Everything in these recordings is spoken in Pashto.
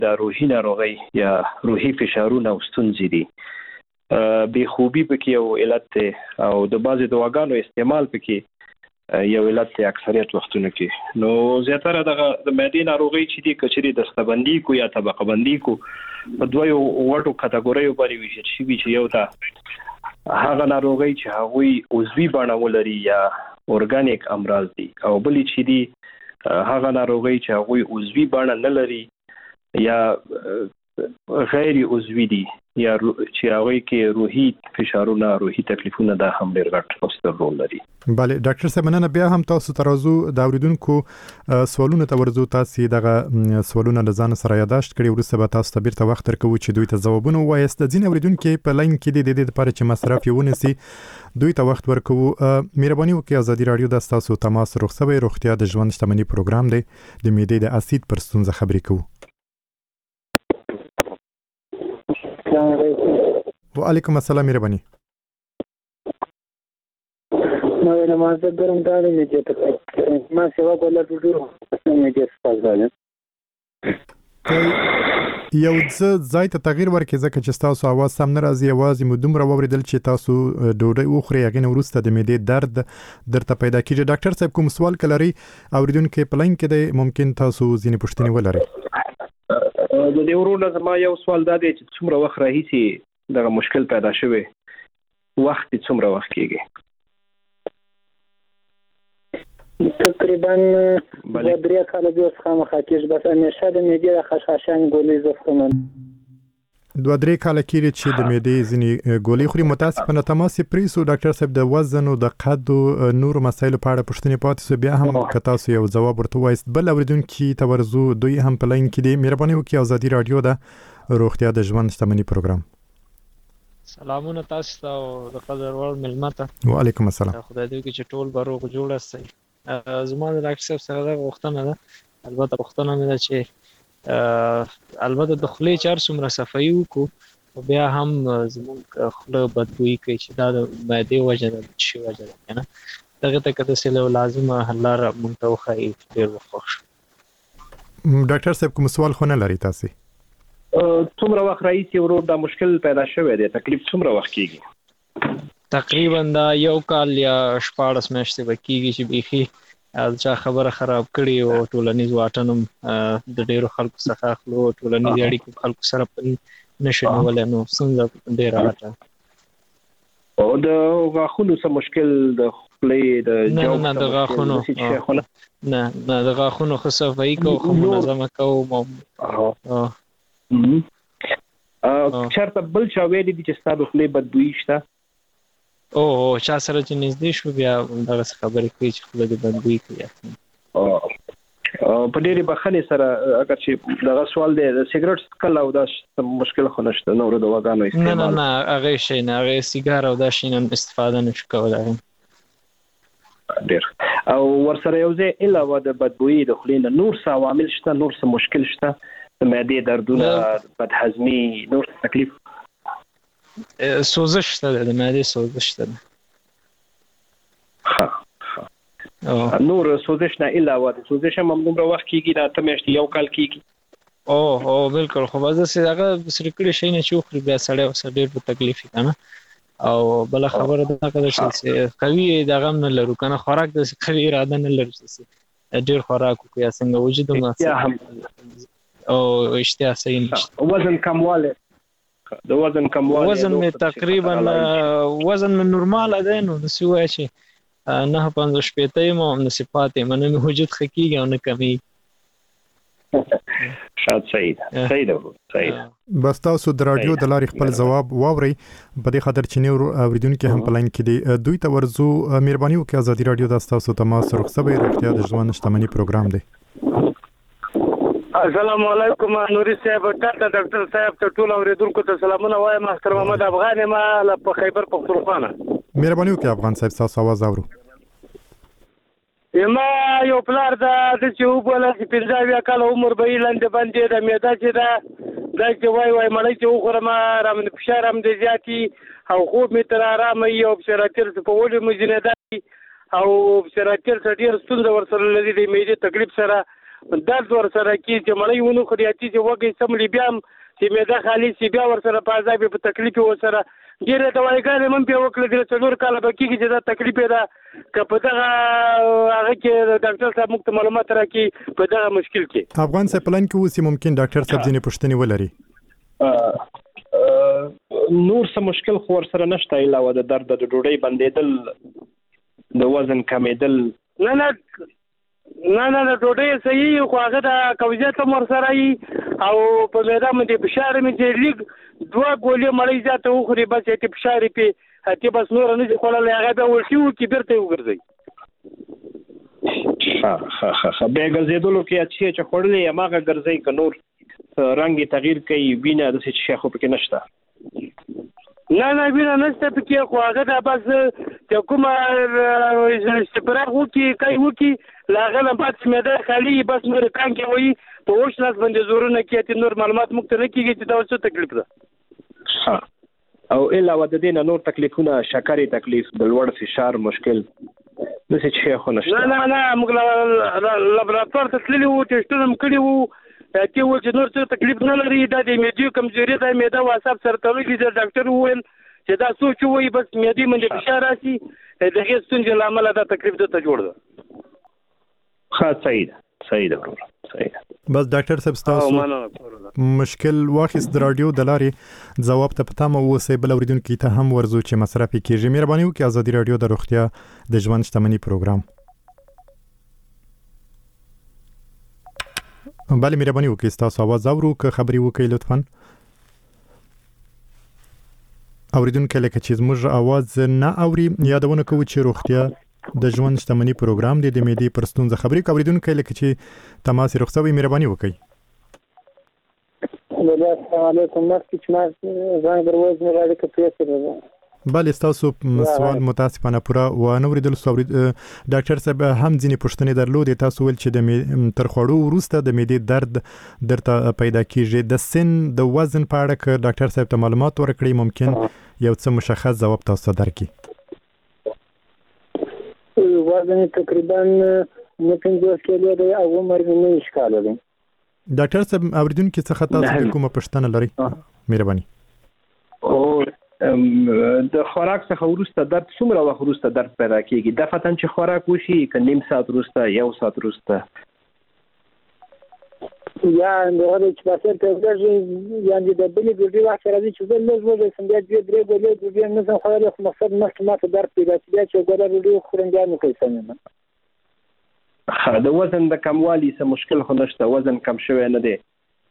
د روحي ناروغي یا روحي فشارونه او ستونزې دي. بې خوبي پکې یو علت دی او د بعضې دواګانو استعمال پکې یو علت دی اکثریت وختونو کې. نو زیاتره دغه د معدې ناروغي چې دي که چېرې دسته‌بندي کو یا طبقه بندي کو په دوو وړو کټګوریو باندې ویشل شوي چې یو ته هغه ناروغي چې هغوی عضوي بڼه ولري یا اورګانیک امراض دي او بلې چې دي هغه ناروغي چې هغوی عضوي بڼه نه لري یا غیر عضوي دي یا چې هغوی کې روحي فشارونه روحي تکلیفونه دا هم ډېر غټ او ستر رول لري. بله ډاکټر صاحب مننه. بیا هم تاسو ته راځو د اوریدونکو سوالونه ته ورځو. تاسو دغه سوالونه له ځان سره یادداشت کړئ وروسته به تاسو ته بیرته وخت درکوو چې دوی ته ځوابونه ووایاست. د ځینې اوریدونکو په لاین کې د دې لپاره چې مصرف یې ونیسي دوی ته وخت ورکوو. مهرباني وکړئ ازادي رادیو د تاسو تماس رخصوي روغتیا د ژوند شتمنۍ پروګرام دی. د معدې د اسید پر ستونزه خبرې کوو. وعلیکم السلام. مهرباني. نو له مازه ګرم دالې نه چې ما سیوا کوله ټوټو نه کې سپاس غواړم. یو ځای ته تغییر ورکړئ ځکه چې تاسو اواز سم نه راځي. یوازې مو دومره واورېدل چې تاسو ډوډۍ وخورئ هغې نه وروسته د معدې درد درته پیدا کېږي. ډاکټر صاحب کوم سوال که لرئ اورېدونکی په لاین کې دی ممکن تاسو ځینې پوښتنې ولرئ. د دې ورونه زما یو سوال دا دی چې څومره وخت راهیسې دغه مشکل پیدا شوی وخت یې څومره وخت کېږي؟ تقریبا 2-3 کاله بیا اوس خامخا کېږي. بس همیشه د معدې د خشخاشان ګولۍ زه خورم. 2-3 کاله کېږي چې د معدې ځینې ګولۍ خوري. متاسفانه تماس یې پرېښو ډاکټر صاحب. د وزن او د قد او نورو مسایلو په اړه پوښتنې پاتې شوې. بیا هم که تاسو یو ځواب ورته ووایاست. بل اورېدونکي ته ورځو دوی هم په لاین کې دي. مهرباني وکړئ ازادي رادیو د روغتیا د ژوند شتمنۍ پروګرام. سلامونه تاسو ته او د قدر وړ مېلمه ته. وعلیکم السلام. خدای دې وکړي چې ټول به روغ جوړ اوسئ. زما د ډاکټر صاحب سره دا غوښتنه ده. البته غوښتنه مې ده چې البته د خولې چې هر څومره صفایي وکړو بیا هم زموږ خوله بدبویي کوي چې دا د معدې وجه ده د شي وجه ده که نه. دغې ته که داسې یو لازمه حل لاره موږ ته وښایي ډېر به خوښ شو. ډاکټر صاحب کوم سوال خو نه لرئ تاسې؟ څومره وخت راهیسې ورور دا مشکل پیدا شوی دی؟ تکلیف څومره وخت کېږي؟ تقریبا دا 1 کال یا 14 میاشتې به کېږي چې بیخي چا خبره خراب کړي او ټولنیز واټن هم د ډېرو خلکو څخه اخلو. ټولنیز اړیکې خلکو سره نشو نیولی نو ستونزه ډېره غټه. او د غاښونو څه مشکل د خولې د نه د غاښونو نه د غاښونو ښه صفایي کوو ښه منظمه کوو. چېرته بل چا ویلي دي چې ستا د خولې بدبویي شته؟ او چا سره چې نږدې شو بیا دغسې خبرې کوي چې خوله دې بدبویي کوي. په ډېرې بخښنې سره اگر چې دغه سوال دی د سګرټ څکل او دا مشکل خو نشته نورو دواګانو استعمال؟ نه هغې شی نه. هغې سیګار او دا شی نه استفاده نشو کولی. ډېر. او ورسره یو ځای علاوه د بدبویي د خولې نه نور څه عوامل شته؟ نور څه مشکل شته؟ د معدې دردونه، بدهضمي، نور تکلیف؟ سوزش شته د معدې سوزش شته. نور سوزش نه علاوه د سوزش هم دومره وخت کېږي؟ دا 8 میاشتې 1 کال کېږي؟ او بالکل. خو به داسې هغه سره کړي شی نه چې وخوري بیا سړی ورسره ډېر په تکلیف وي که نه. او بله خبره دا ده چې قوي دغه هم نه لرو که نه. خوراک داسې قوي اراده نه لرو چې ډېر خوراک وکړو یا څنګه وجود هم او اشتها صحیح نشته. وزن کموالی؟ د وزن کموالی وزن مې تقریبا وزن مې نورماله دی نو داسې ووایه چې 9-15 یم او همداسې پاتې یم. نه مې وجود ښه کېږي او نه کمېږي. صحیح ده. بس تاسو د رادیو د لارې خپل ځواب واورئ په دې خاطر چې نور اوریدونکي هم په لاین کې دي. دوی ته ورځو. مهرباني وکړئ ازادي رادیو د تاسو تماس رخصوي روغتیا د ژوند شتمنۍ پروګرام دی. السلام علیکم نوري صاحب. ډاکټر صاحب ته ټول اوریدونکو ته سلامونه وایم. مستر محمد افغان ما په خیبر پختونخوا. مهرباني وکړئ افغان صاحب تاسو आवाज اورو. ما یو پلار دا چې وبوله چې 15 کاله عمر به یې لاندې باندې د معده چې دا چې وای مړی چې وخورم رامن فشار هم د زیاتي او خوب مې تر آرامه یو بسراتر په ولې مجنه او بسراتر ډېر ستونزه ورسره لري د معدې تکلیف سره درد ور سره کې چې مړی ونه خوري چې وګي سملی بیا چې معده خالي سي بیا ور سره په عذاب په تکلیف ور سره ډیره دوايګانې من په وکړه د څلور کال به کېږي چې دا تکلیف ده که په دغه هغه کې ډاکټر صاحب موږ معلومات راکړي په دغه مشکل کې افغان صاحب پلان کې اوس ممکن ډاکټر صاحب ځینې پوښتنې ولري نور څه مشکل خو ور سره نشته علاوه د درد د ډوډۍ بندیدل د وزن کمیدل نه د ډوډۍ صحیح خو هغه د قبضیت هم ورسره وي او په معده باندې فشار مې چې لیک 2 ګولې مړۍ زیاته وخوري بس چې فشار پې هتي بس نور نه خوړل هغه به ورشي کې بیرته وګرځي بیا ګرځېدلو کې اچھی چې خوړلې یماغه ګرځي که نور رنګ تغییر کوي وینه د څه شي خو پکې نشته نه وینه نشته پکې خو هغه د بس چې کومه استفراغ وکي لاغه نه بعد معده خالي بس نور کان کې وي په وښ لاس باندې زورونه کې نور معلومات مختلف کیږي چې دا څه تکلیف ده او علاوه د دې نور تکلیفونه شکرې تکلیف د لوړ فشار مشکل د څه شي خو نشته نه موږ لابراتوار ته تللی وو ټیسټونه هم کړي وو چې و چې نور څه تکلیف نه لري دا د معدې کمزوري د معده واساب سره تړلي دي ډاکټر وویل چې دا سوچ وي بس معدې باندې فشار راشي دغه ستونزې لامل دا تکلیف ته جوړ ده صحیح ده بس ډاکټر صاحب تاسو مشکل واخیست د رادیو د لارې ځواب ته پته مو وسی بل اوریدونکو ته هم ورزو چې مصرف کیږي مهرباني وکړئ ازادي رادیو د روغتیا د ژوند شتمنۍ پروګرام بله مهرباني وکړئ تاسو आवाज اورو که خبري وکړئ لطفا اوریدونکو لکه چې زموږ आवाज نه اوري یادونه کوو چې روغتیا د ژوند شتمنۍ پروګرام د معدې پر ستونزه خبري اوریدونکو لکه چې تماس رخصوي مهرباني وکړئ السلام علیکم مرکز ما زنګ دروازه نه راځي کته بله تاسو سوال متاسفانه پورا و نه ورېدل ډاکټر صاحب هم ځینې پوښتنې درلودې تاسو ول چې د تر خوړو وروسته د معدې درد درته پیدا کیږي د سن د وزن په اړه که ډاکټر صاحب ته معلومات ورکړي ممکن یو څه مشخص ځواب تاسو درکړي وزن تقریبا 50 کیلو دی او عمر مې 9 کال دی ډاکټر صاحب اوریدونکو څخه تاسو کومه پوښتنه لرئ مهرباني او د خوراک څخه وروسته درد څومره وخت وروسته درد پیدا کیږي د فتن چې خوراک وشي ک نیم ساعت وروسته 1 ساعت وروسته یا نو چې تاسو ته ورځي یعنی د بلې ګډي وخت راځي چې د لږ وځي څنګه دې درې ګولې دې نه څه خبره مقصد مخکې درد پیدا کیږي چې ګولې ډېر خورنګا نه کوي څنګه د وزن د کموالي څه مشکل خو نشته وزن کم شوی نه دی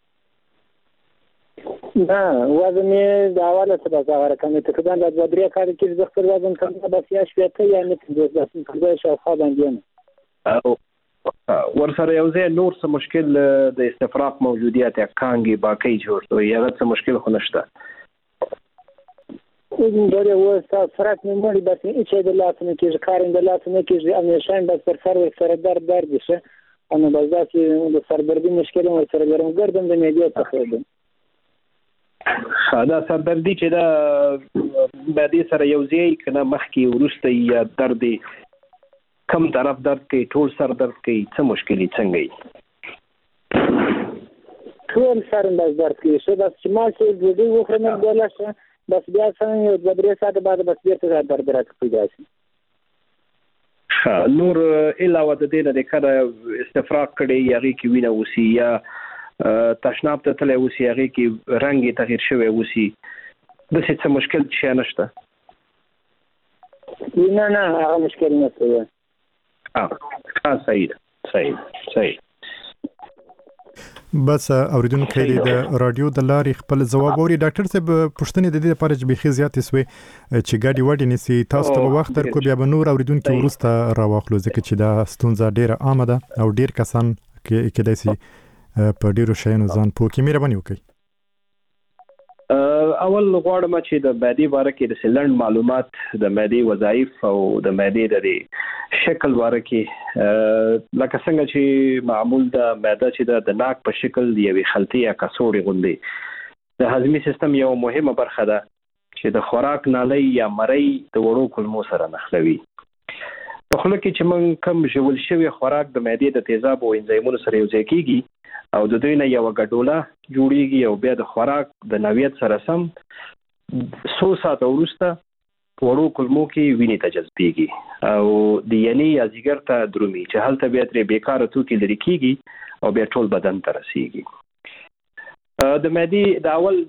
نه وزن یې د اواله څخه ظاهر کوي تقریبا د 2-3 کال کې د خپل وزن کم بس یا شوي یا نه د څه شاوخوا باندې او ورسره یو ځای نور څه مشکل د استفراغ موجودیت یا کانګي باقی جوړ یا څه مشکل خو نشته دغه وسه فرق نه مړي بس چې د لاسونو کې کارین د لاسونو کې همیشه بس پر سر درد شي انا بس دا چې د سردردي مشکل مو سره ګرم ګردم د معدې څخه دا سردردي چې دا معدې سره یو ځای کنه مخکې ورسته یا درد کم طرف درد کوي ټول سر درد کوي څه مشکلي څنګه ټول سر درد کوي څه بس چې ما چې د دې وخت نه ګولشه بس بیا څنګه یو 2-3 ساعت بعد بس بیرته درد راځي نور علاوه د دې نه د کړه استفراغ کړي یاري کې وینه وسی یا تشناب ته تللی وسی هغه کې رنګ تغییر شوی وسی د څه مشکل شي نشته نه هغه مشکل نشته صحیح بس اوریدونکو د رادیو د لارې خپل ځواب اوري ډاکټر صاحب پوښتنې د دې لپاره چې بيخي زیاتې سوي چې ګاډي وډي نسی تاسو ته وخت تر کو بیا به نور اوریدونکو ورسته راوخلو ځکه چې دا ستونزه ډیره عامه ده او ډیر کسان کې داسي په ډیرو شیانو ځان پوکي مهرباني وکړئ اول غواړم چې د معدې باره کې د سلند معلومات د معدې وظایف او د معدې د شکل باره کې لکه څنګه چې معمول د معده چې د ناک په شکل دی یوې خلطې یا کڅوړې غوندې د هضمي سیستم یو مهمه برخه ده چې د خوراک نالۍ یا مرۍ د وړو کولمو سره نښلوي. په په خوله کې چې موږ کم ژول شوی خوراک د معدې د تیزاب او انزایمونو سره یوځای کیږي او د دوی نه یو ګډوله جوړیږي او بیا د خوراک د نوعیت سره سم 100 ساعت وروسته وړو کولمو کې وینې ته جذبېږي او د ینې یا ځیګر ته درومي چې هلته بیا ترې بیکاره توکي لرې کیږي او بیا ټول بدن ته رسیږي. د معدې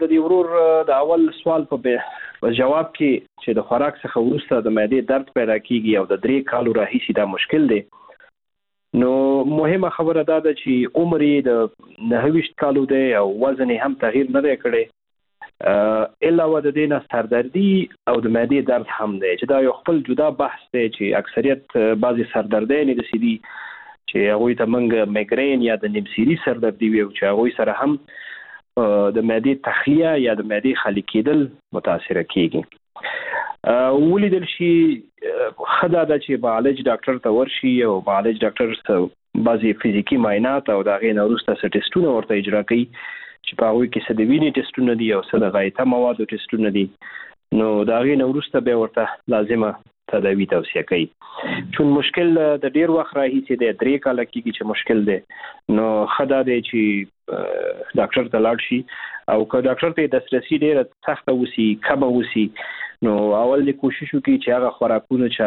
د اول سوال په جواب کې چې د خوراک څخه وروسته د معدې درد پیدا کیږي او د 3 کالو راهیسې دا مشکل دی، نو مهمه خبره دا ده چې عمر یې د 29 کالو دی او وزن یې هم تغییر نه دی کړی، علاوه د دې نه سردردي او د معدې درد هم دی چې دا یو خپل جدا بحث دی چې اکثریت بعضی سردردیانې داسې دي چې هغوی ته موږ میګرین یا د نیم سیري سردردي ویو چې هغوی سره هم د معدې تخلیه یا د معدې خالي کېدل متاثره کیږي. ولیدل شي خدا د چې معالج ډاکټر ته ورشي او معالج ډاکټر ته بعضي فزیکی معاینات او د هغې نه وروسته څه ټیسټونه ورته اجرا کوي چې په هغوی کې څه د وینې ټیسټونه دي او څه د غایطه موادو ټیسټونه دي، نو د هغې نه وروسته بیا ورته لازمه تداوی توصیه کوي. چون مشکل د ډیر وخت راهیسې دی 3 کاله کېږي چې مشکل دی، نو ښه دا دی چې ډاکټر ته لاړ شي او که ډاکټر ته دسترسي ډیره سخته وسی کمه وسی نو اول دې کوشش وکړي چې هغه خوراکونه چې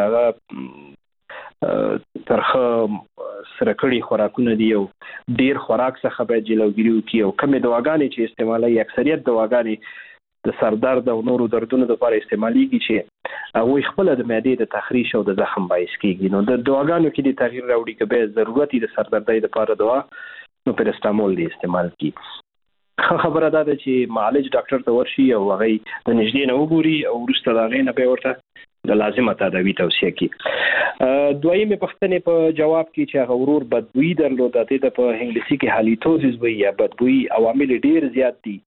هغه ترخه سره کړي خوراکونه دي او ډیر خوراک څخه باید جلوګیري وکړي او کمې دواګانې چې استعمالوي، اکثریت دواګانې د سردرد او نورو دردونو لپاره استعمالېږي چې هغوی خپله د معدې د تخریش او د زخم باعث کیږي، نو د دواګانو کې د تغییر راوړي که بیا ضرورت د سردردۍ لپاره دوا نو پیرسټامول دی استعمال کړي. خبره دا ده چې معالج ډاکټر ته ورشي او هغه د نږدې نه وګوري او وروسته د هغې نه بیا ورته د لازمه تداوي توصیه کړي. دویمې پوښتنې په جواب کې چې هغه ورور بدبویي درلوده، دې ته په انګلیسي کې هالیټوزیس وایي یا بدبویي، عوامل ډېر زیات دي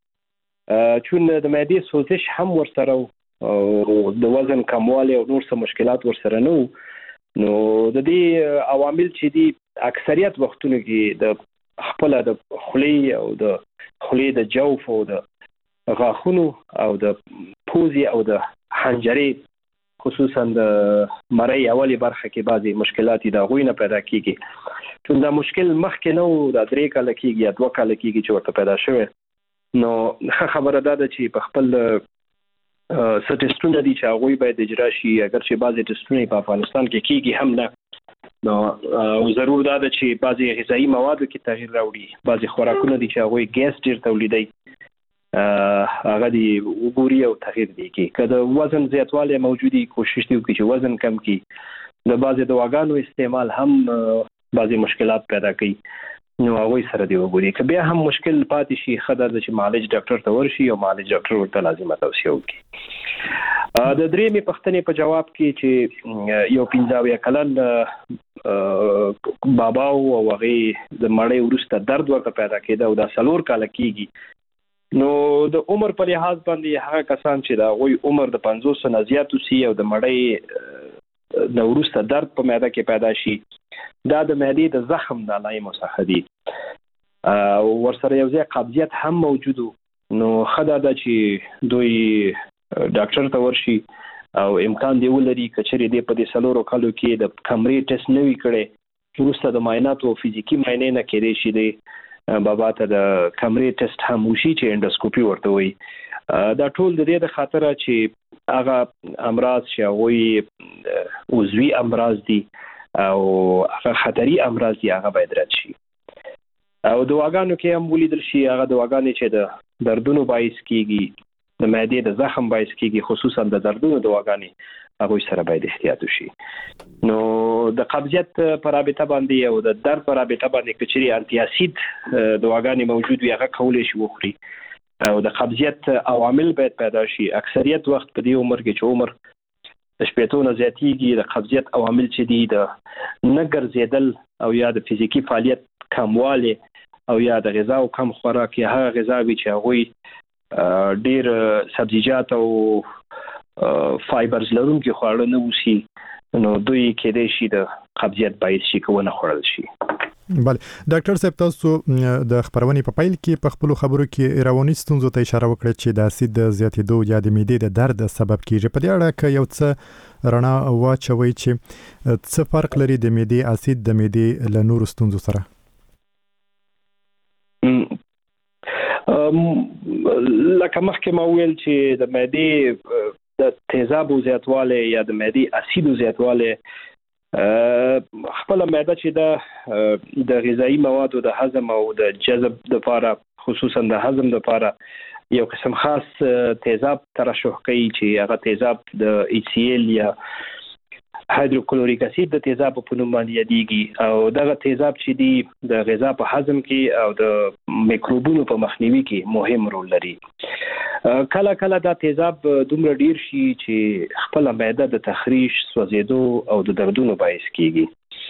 چون د معدې سوزش هم ورسره او د وزن کموالی او نور څه مشکلات ورسره نه وو، نو د دې عوامل چې دي اکثریت وختونو کې د خپل د خولې او د خولې د جوف او د غاښونو او د پوزې او د حنجرې خصوصا د مرۍ اولي برخه کې بعضي مشکلات د هغوی نه پیدا کیږي، چون دا مشکل مخکې نه و، دا 3 کاله کیږي یا 2 کاله کیږي چې ورته پیدا شوی. نو خبره دا ده چې په خپل څه ټیسټونه دي چې هغوی باید اجرا شي، اگر چې بعضي ټیسټونه په افغانستان کې کیږي هم نه، نو ضرور دا ده چې بعضي غذایي موادو کې تغییر راوړي، بعضي خوراکونه دي چې هغوی ګیس ډیر تولیدوي هغه دی وګوري او تغییر دی کې. که د وزن زیاتوالی موجودي کوشش دی وکړي چې وزن کم کړي. د بعضي دواګانو استعمال هم بعضي مشکلات پیدا کوي، نو هغوی سره دی وګوري. که بیا هم مشکل پاتې شي ښه ده چې معالج ډاکټر ته ورشي او معالج ډاکټر ورته لازمه توصیه وکړي. د درېیمې پوښتنې په جواب کې چې یو 15 کلن بابا او هغې د مړۍ وروسته درد ورته پیدا کېده او دا 4 کاله کېږي، نو د عمر په لحاظ باندې هغه کسان چې د هغوی عمر د 50 نه زیات وسي او د مړۍ د وروسته درد په معده کې پیدا شي، دا د معدې د زخم د علایمو څخه دي او ورسره یو ځای قبضیت هم موجود، نو ښه ده چې دوی ډاکټر ته ورشي او امکان دی ولري که چېرې دی په دې 4 کالو کې د کمرې ټیسټ نه وي کړی، وروسته د معایناتو او فزیکي معاینې نه کېدی شي دی بابا ته د کمرې ټیسټ هم وشي چې انډوسکوپي ورته وایي. دا ټول د دې د خاطره چې هغه امراض چې هغوی عضوي امراض دي او هغه خطري امراض دي هغه باید رد شي. او دواګانو کې هم ولیدل شي هغه دواګانې چې د دردونو باعث کیږي، د معدې د زخم باعث کیږي، خصوصا د دردونو دواګانې هغوی سره باید احتیاط وشي. نو د قبضیت په رابطه باندې او د درد په رابطه باندې که چېرې انټي اسید دواګانې موجود وي هغه کولی شي وخوري او د قبضیت عوامل باید پیدا شي. اکثریت وخت په دې عمر کې چې عمر د 80 نه زیاتیږي د قبضیت عوامل چې دي د نه ګرځېدل او یا د فزیکي فعالیت کموالی او یا د غذا او کم خوراک یا هغه غذا وي چې هغوی ډیر سبزیجات او فایبرز لرونکي خواړه نه وسي، نو دوی کېدای شي د قبضیت باعث شي که ونه خوړل شي. بله ډاکټر صاحب تاسو د خبرونې په پیل کې په خپل خبرو کې رواني ستونزو ته اشاره وکړه چې د اسید زیاتېدو یا د معدې د درد سبب کیږي. په دې اړه کې یو څه رڼا واچوي چې څه فرق لري د معدې اسید د معدې له نورو ستونزو سره؟ لکه مخکې ما ویل چې د معدې د تیزابو زیاتوالی یا د معدې اسیدو زیاتوالی خپل معده چې د غذایی موادو د هضم او د جذب لپاره خصوصا د هضم لپاره یو قسم خاص تیزاب ترشح کوي چې هغه تیزاب د HCl یا هایدروکلوریک اسید د تیزاب په نوم باندې یادېږي او دغه تیزاب چې دی د غذا په هضم کې او د میکروبونو په مخنیوي کې مهم رول لري. کله کله دا تیزاب دومره ډیر شي چې خپل معده د تخریش، سوځېدو او د دردونو باعث کیږي.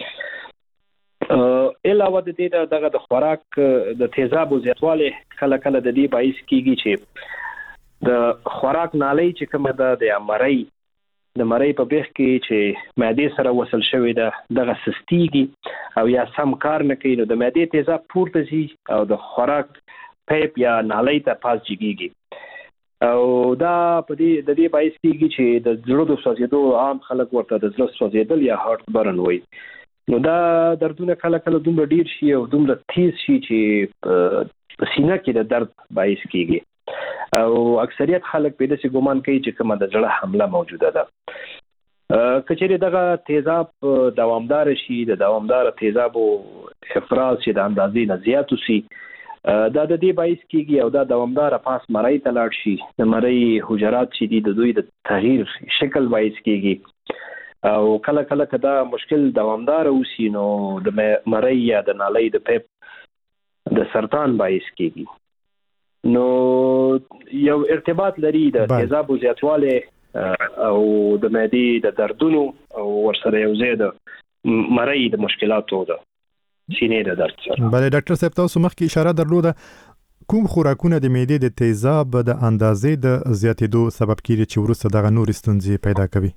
علاوه د دې دغه د خوراک د تیزابو زیاتوالی کله کله د دې باعث کیږي چې د خوراک نالۍ چې کومه ده د مړۍ په بیخ کې چې معدې سره وصل شوی ده دغه سستیږي او یا سم کار نه کوي، نو د معدې تیزاب پورته ځي او د خوراک پیپ یا نالۍ ته پاس جګیږي او دا په دې د دې باعث کیږي چې د زړه د سوځېدو عام خلک ورته د زړه سوځېدل یا هارت برن وایي. نو دا دردونه کله کله دومره ډیر شي او دومره تیز شي چې په سینه کې د درد باعث کیږي او اکثریت خلک په دې ګومان کوي چې کومه د زړه حمله موجوده ده. کچېرې دغه تیزاب دوامدار شي، د دوامدار تیزابو افراز چې د اندازې نه زیات وي دا د دې باعث کیږي او دا دوامدار پاس مړۍ ته لاړ شي. د مړۍ حجرات چې دي د دوی د تغییر شکل باعث کیږي او کله کله که دا مشکل دوامدار وي نو د مړۍ یا د نالۍ د پیپ د سرطان باعث کیږي. نو یو ارتباط لري د تیزابو زیاتوالی او د معدې د دردونو او ورسره یو ځای د مړۍ د مشکلاتو د سینې د درد سره. بله ډاکټر صاحب تاسو مخکې اشاره درلوده کوم خوراکونه د معدې د تیزاب د اندازې د زیاتېدو سبب کیږي چې وروسته دغه نور ستونزې پیدا کوي؟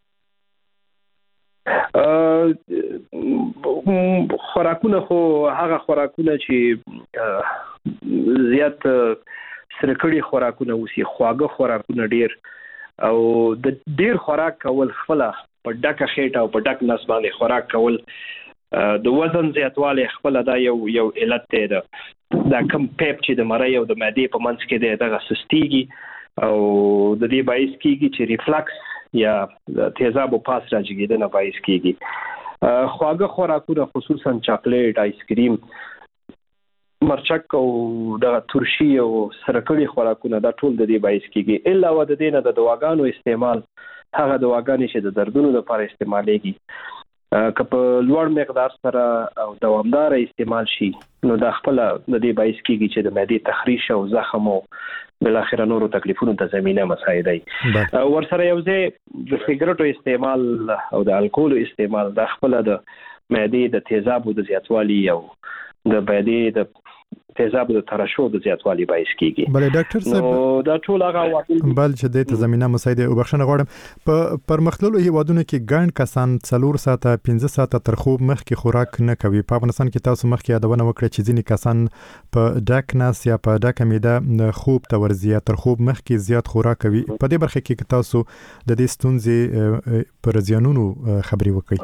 خوراکونه خو هغه خوراکونه چې زیات سره کړي خوراکونه اوسي، خواږه خوراکونه ډیر او د ډیر خوراک کول خپل په ډکه خېټه او په ډک نس باندې خوراک کول د وزن زیاتوالی خپل دا یو علت دی. دا کم پیپ چې د مړۍ او د معدې په منځ کې دی دغه سستیږي او د دې باعث کیږي چې ریفلکس یا تیزابو پاس راجګیدنه باعث کیږي. خواږه خوراکونه خصوصا چاکلیټ، آیسکریم، مرچک او دغه ترشي او سرکړي خوراکونه دا ټول د دې باعث کیږي. علاوه د دې نه د دواګانو استعمال، هغه دواګانې چې د دردونو لپاره استعمالېږي که په لوړ مقدار سره او دوامدار استعمال شي نو دا خپل د دې باعث کیږي چې د معدې تخریش او زخم او بل اخر نورو تکلیفونو ته زمينه مساعدي. ورسره یو ځای د سیګریټو استعمال او د الکول استعمال دا خپل د معدې د تیزابو د زیاتوالي او د معدې د تیزابو د ترشح د زیاتوالي باعث کیږي. بله ډاکټر صاحب دا ټول هغه عوامل بل چې د زمينه مساعده او بخښنه غواړم په پرمختللو هیوادونو کې ګڼ کسان 4 ساعته 15 ساعته تر خوب مخکې خوراک نه کوي. په افغانستان کې تاسو مخکې یادونه وکړه چې ځینې کسان په ډک ناس یا په ډکه معده خوب ته ورځي تر خوب مخکې زیات خوراک کوي. په دې برخه کې تاسو د دې ستونزې پر زیانونو خبري وکړئ.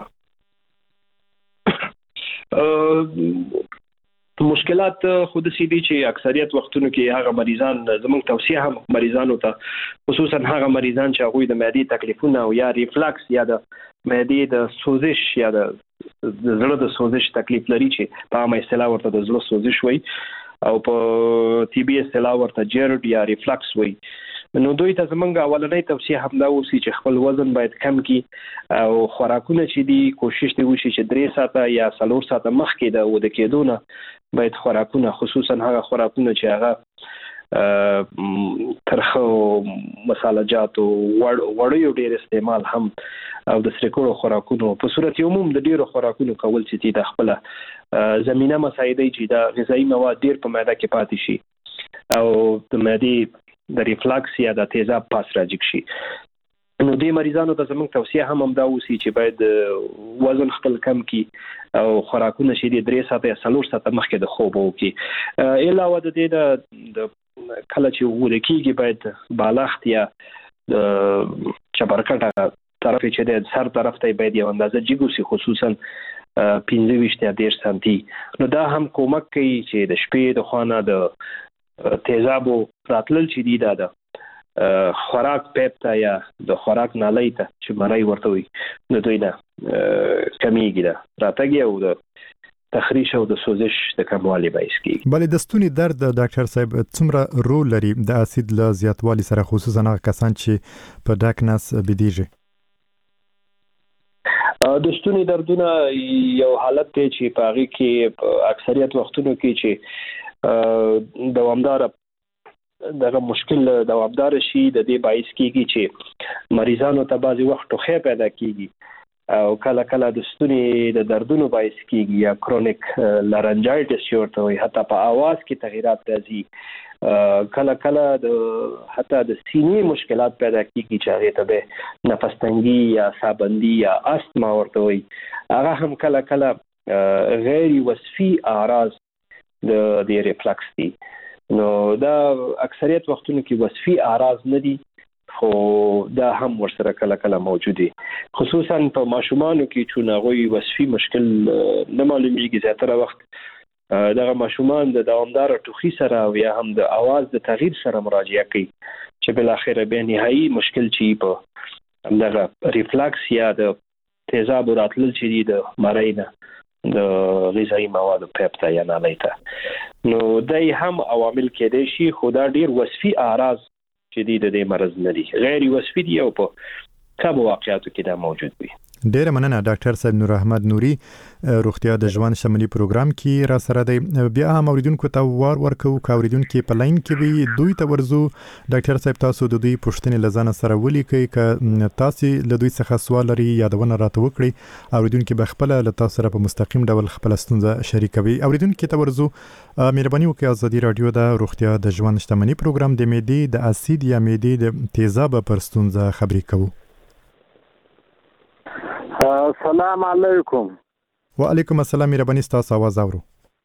مشکلات خود سي دي چې اکثریت وختونو کې هغه مریضان زموږ توصیه هم مریضانو ته خصوصا هغه مریضان چې هغه د معدې تکلیفونه او یا ریفلکس یا د معدې د سوزش یا د زړه د سوزش تکلیف لري چې په عامه اصطلاح ورته د زړه سوزش وایي او په TB اصطلاح ورته جرد یا ریفلکس وایي. نو دوی ته زمونږ اولنۍ توصیه هم دا اوسي چې خپل وزن باید کم کړي او خوراکونه چې دي کوشش دی وشي چې 3 ساعته یا 4 ساعته مخکې د وده کېدو نه باید خوراکونه خصوصا هغه خوراکونه چې هغه ترخه مصالحه جات او وړیو ډیر استعمال هم او د سرکړو خوراکونو په صورت عموم د ډیرو خوراکونو کول چې د خپل زمينه مساعدي چې د غذایی مواد ډیر په معده کې پاتې شي او د معدې د ریفلکس یا د تیزاب پاس راځي شي. نو دې مریضانو ته زموږ توصیه هم دا اوسي چې باید وزن خپل کم کړي او خوراکونه چې 3 ساعته یا 4 ساعته مخکې د خوب وکړي. علاوه د دې د کله چې وګورئ کېږي باید بالښت یا چپرکټه طرف چې د سر طرف ته باید یو اندازه جګوسي، خصوصا 15 یا 10 سانتي. نو دا هم کومک کوي چې د شپې د خوانه د تیزابو راتلل چې دی دا د خوراک پیپ ته یا د خوراک نالۍ ته چې مړی ورته وي نو دوی نه کمیږي دا راتګي او د تخریش او د سوزش د کموالي باعث کیږي. بلې د ستوني درد ډاکټر صاحب څومره رول لري د اسید له زیاتوالي سره، خصوصا هغه کسان چې په ډاک نس بيدیږي؟ د ستوني دردونه یو حالت دی چې په هغه کې اکثریت وختونو کې چې دوامدار دغه مشکل دوامدار شي د دې باعث کیږي چې مریضانو ته بعضي وخت ټوخی پیدا کیږي او کله کله د ستوني د دردونو باعث کیږي یا کرونیک لارنجایټس ورته وي، حتی په आवाज کې تغیرات راځي، کله کله د حتی د سینې مشکلات پیدا کیږي چې هغه ته به نفس تنګي یا سابندي یا استما ورته وي. هغه هم کله کله غیر وصفي اعراض د ریفلکس دي. نو دا اکثریت وختونو کې وصفي اعراض نه دي، خو دا هم ورسره کله کله موجودي، خصوصا په ماشومانو کې چې هغوی وصفي مشکل نه معلومیږي. زیاتره وخت دغه ماشومان د دوامدار ټوخي سره او یا هم د आवाज د تغییر سره مراجعه کوي چې بل اخر به نهایی مشکل چی په دغه ریفلکس یا د تیزاب راتلل چې د مړینه د غذایی موادو پیپ ته یا نالۍ ته. نو دای هم عوامل کېدای شي، خو دا ډیر وصفي اعراض چې د دې مرض نه دي، غیر وصفي دي او په کم واقعاتو کې دا موجود وي. ډیر مننه ډاکټر صاحب نور احمد نوري، روغتیا د ژوند شمولي پروګرام کې را سره دی. بیا هم اوریدونکو ته ورکو اوریدونکو په لاین کې وي دوی ته ورزو. ډاکټر صاحب تاسو د دوی پوښتنې لزان سره ولیکئ، ک تاسو له دوی څخه سوال لري یادونه راته وکړي، اوریدونکو به خپل له تاسو سره په مستقیم ډول خپل ستونزه شریکوي. اوریدونکو ته ورزو مهرباني وکړئ ازادي رادیو د روغتیا د ژوند شمولي پروګرام د معدې د اسید یا معدې د تیزاب پر ستونزه خبرې کوو. السلام علیکم. وعلیکم السلام. مهرباني تاسو आवाज اورو.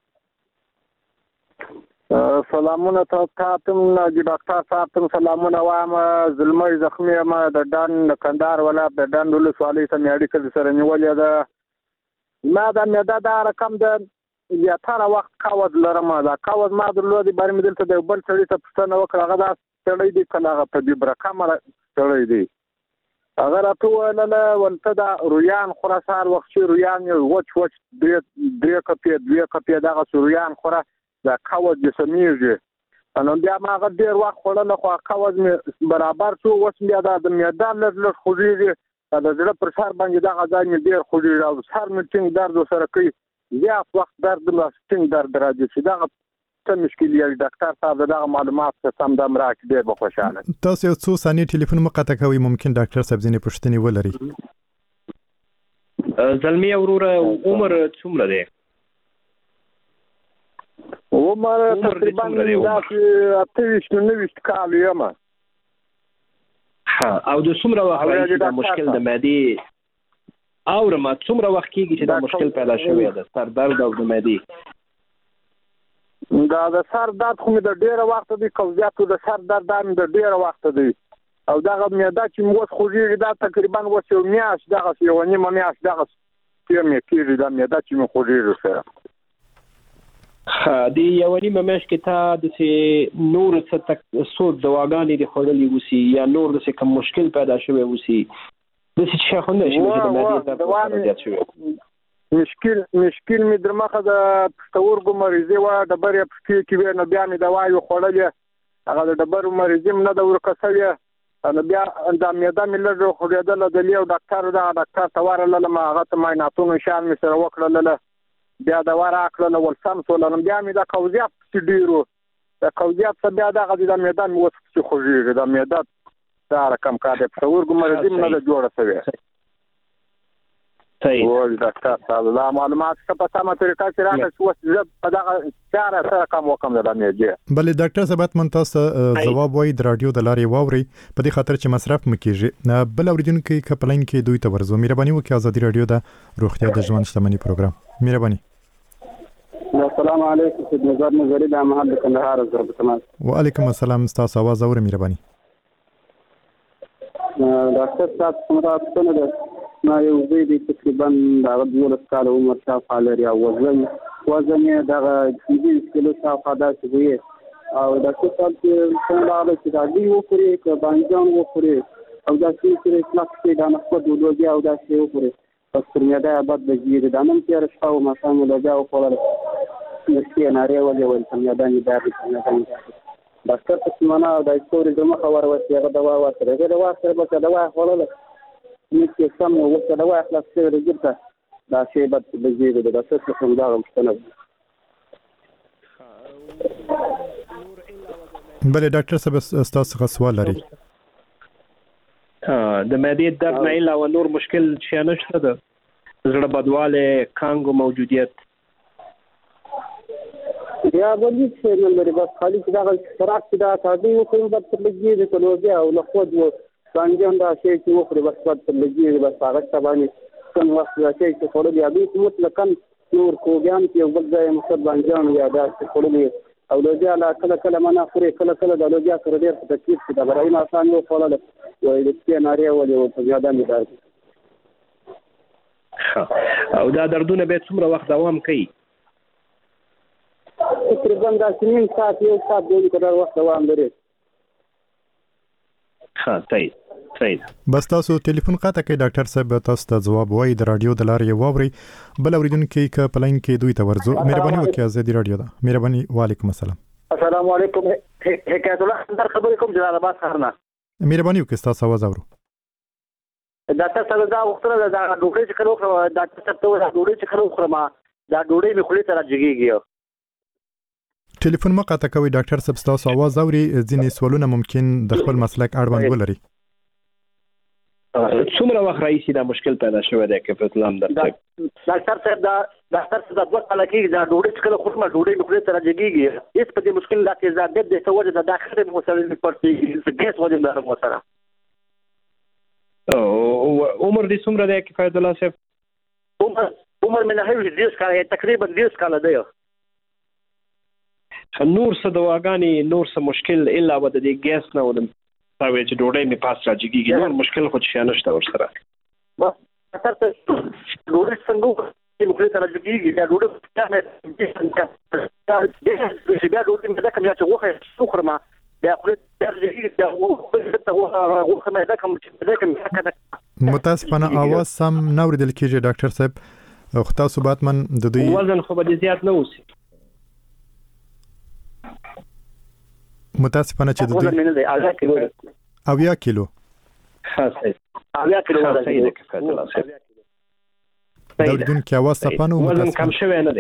سلامونه تاسو ته ډاکټر صاحب ته سلامونه وایم. زلمې زخمی ما د ډان کندهار ولایت د ډان ولسوالۍ ته میډیکل سره نیولې ده. ما د معده دا رقم د یا تر وخت قوت لرم. دا قوت ما درلودي بار مې دلته د بل سړي ته پوښتنه وکړه، هغه دا سړی دی کنه هغه په دې برکه مر سړی دی. اگر اتو لاله ولته دا رویان خراسار وخت رویان وچ درې کپې دا رویان خورا دا قوت جسمیږي. نو بیا ما غږ ډیر وخت خورل خو قوت می برابر شو، اوس بیا د میدان لږ خوږیږي، د زړه پر سر باندې دا غځای می ډیر خوږیږي او سر می ټینګ درد سره کوي، زیات وخت درد لا ټینګ درد راځي. چې دا څه مشکل یې ډاکټر صاحب دا معلومات سم دم راکړي ډیر به خوشاله. تاسو یو څو ثانیې ټلیفون مقاطع کوي، ممکن ډاکټر صاحب ځینې پوښتنې ولري. زلمی وروره عمر څومره دی؟ عمر تقریبا 28-29 کال یم. ها او د څومره وخت د مشکل د معدې اورم څومره وخت کېږي چې دا مشکل پیدا شوی دی، سر درد او د معدې؟ دا د سر درد خو مې د ډیره وخت دی، قوزیاتو د سر درد هم د ډیره وخت دی، او دغه معده چې موږ خوږیږي دا تقریبا وس یو میاشت دغه یو نیمه میاشت دغه مې کېږي دا معده چې مې خوږیږي سره. دی یو نیمه میاشت کې تا د نور څه دواګانې د خوړلې وسی یا نور د څه کوم مشکل پیدا شوی وسی د څه شي خو نه شي چې د معدې درد زیات شوی؟ مشکل می در مخه د پښتورګو مریضي و، ډبرې پښتې کې وې، نو بیا مې دوا یو خوړلې، هغه د ډبرو مریضي نه د ورکسوي، نو بیا د معده مې لږ خوږېدله. د لیو ډاکټر دا ډاکټر ته ورغلم، هغه ته معایناتونه شان مې سره وکړل، بیا دوا راکړل ول سم شول. نو بیا مې د قوزیات ډیرو د قوزیات څخه بیا دغه د معده مې اوس چې خوږېږي، د معده دا رقم کار د پښتورګو مریضي نه ده جوړه شوې. صحیح ول ډاکټر صاحب دا معلومات په سمه طریقه سره راکړه چې زه په دغه چاره سره کوم وکم د میږي. بلې ډاکټر صاحب من تاسو جواب وایي د رادیو د لارې واوري په دې خاطر چې مصرف مکیږي. بل اوریدونکو کپلین کې دوی ته ورزو مهرباني وکړئ ازادي رادیو د روغتیا د ژوند شتمنۍ پروګرام. مهرباني. السلام علیکم خدمتګار نظری د محل کندهار ضرب تماس. وعلیکم السلام تاسو आवाज اورئ مهرباني. ډاکټر صاحب څنګه تاسو نه ما یو زوی دی تقریبا دا 12 کال عمر شاوخوا لري او وزن یې دغه 20 کیلو شاوخوا داسې وي او ډاکټر صاحب څنګه چې دا دی وکړي که بانجان وکړي او دا چې کلاس کې دا نه خو دوی او دا چې وکړي پس تر مې دا بعد د جیر د نن تیر شپه او ما څنګه لږه وکړل چې نارې ولې څنګه دا نه دا ډاکټر څه معنا دا ستوري د مخ ورته هغه دوا ورته دا دوا سره به دوا خورل نو سم وخت دا وای خلاص کړی ګرته دا شی بد بجې د څه څه دا مستند. بلې ډاکټر صاحب تاسو سوال لري. د معدې درد نه علاوه نور مشکل شي نشته ده؟ زړه بدواله کانګو موجودیت یا بلې څه نه لري بس خالي دا خراب دا تاسو یو کوم بد بجې د کلوځي او له خو څنګه دا شی چې وخت بس پات لګي بس هغه تبانی کوم وخت دا شی چې خورل یا به مطلقاً نور کوګان کې یو بل ځای مصد بانجان یا دا چې خورل او لږه لا کله منا خوري کله د لږه سره ډیر تکلیف دا برایم آسان یو خورل وای د سپین ناری ولې او په یاده مې درد او دا دردونه به څومره وخت دوام کوي؟ تقریبا دا 3 ساعت یو ساعت دوی کډر وخت دوام لري. صحیح بس تاسو ټلیفون قاطع کړئ ډاکټر صاحب تاسو ته جواب وایي د رادیو د لارې واوري. بل اوریدونکو کې پلاین کې دوی ته ورزو مهرباني وکړئ ازادي رادیو دا مهرباني. وعلیکم السلام. السلام علیکم حکایت الله در خبرې کوم جلال آباد ښارنا. مهرباني وکړئ تاسو आवाज اورو. ډاکټر صاحب دا وختره دا ډوډۍ چې کړو ډاکټر صاحب ته دا ډوډۍ چې کړو خرما دا ډوډۍ مې خولې ته راځيږي. ټلیفون ما قاطع کوي ډاکټر صاحب تاسو आवाज اوري ځینې سوالونه ممکن د خپل مسلک اړوند ولري. څومره وخت راځي دا مشکل پیدا شوی دی کې په لام درته ډاکټر صاحب دا دوه کال کې دا ډوډۍ چې کله خورم ډوډۍ مخې ته راځيږي هیڅ په دې مشکل لا کې زیات د څه وجه دا خره مو سره پړتي ګیس وجه دا مو سره او عمر دې څومره دی کې فائد الله صاحب؟ عمر مې نه هیڅ 10 کال تقریبا 10 کال دی. نور څه دواګانې نور څه مشکل الا ود دې ګیس نه ودم پاوې چې ډوډۍ می پاس راځيږي نور مشکل خو شي نشته ور سره. بس ډاکټر ډوډۍ څنګه مخې ته راځيږي دا ډوډۍ بیا ډوډۍ مې دا کوم چې وخه خورم بیا خو متاسفانه आवाज سم نه اوریدل کیږي ډاکټر صاحب خو تاسو باتمن د دوی وزن خو به زیات نه وسی متاسفانه چې د دوی 80 کیلو صحیح 80 کیلو دون کې आवाज صفانه وزن کم شوی نه دی.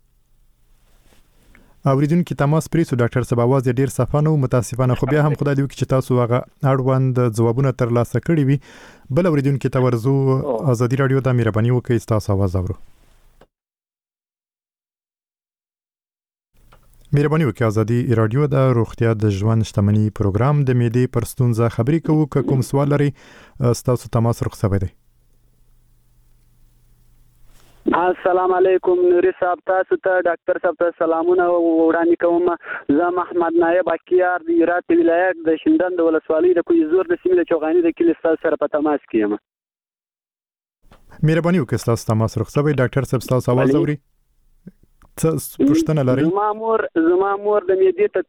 اوریدونکو تماس پریسو ډاکټر صاحب आवाज ډیر صفانه او متاسفانه خو بیا هم خدای دې وکړي چې تاسو هغه اړوند ځوابونه ترلاسه کړی وي. بل اوریدونکو ته ورزو ازادي رادیو د مهرباني وکړئ تاسو आवाज اورو. مهرباني وکړئ ازادي رادیو د روغتیا د ژوند شتمنۍ پروګرام د معدې پر ستونزه خبرې کوو. کوم سوال لري تاسو تماس رخصت دی. السلام علیکم نوري صاحب تاسو ته ډاکټر صاحب ته سلامونه وړاندې کوم. زه محمد نایب اکیار د هرات ولایت د شندن د ولسوالۍ د کوی زور د سیمې د چوغانی د کلی سره په تماس کې یم. مهرباني وکړئ تاسو تماس رخصت دی. ډاکټر صاحب تاسو आवाज اوري څه پوښتنه لري؟ زما مور د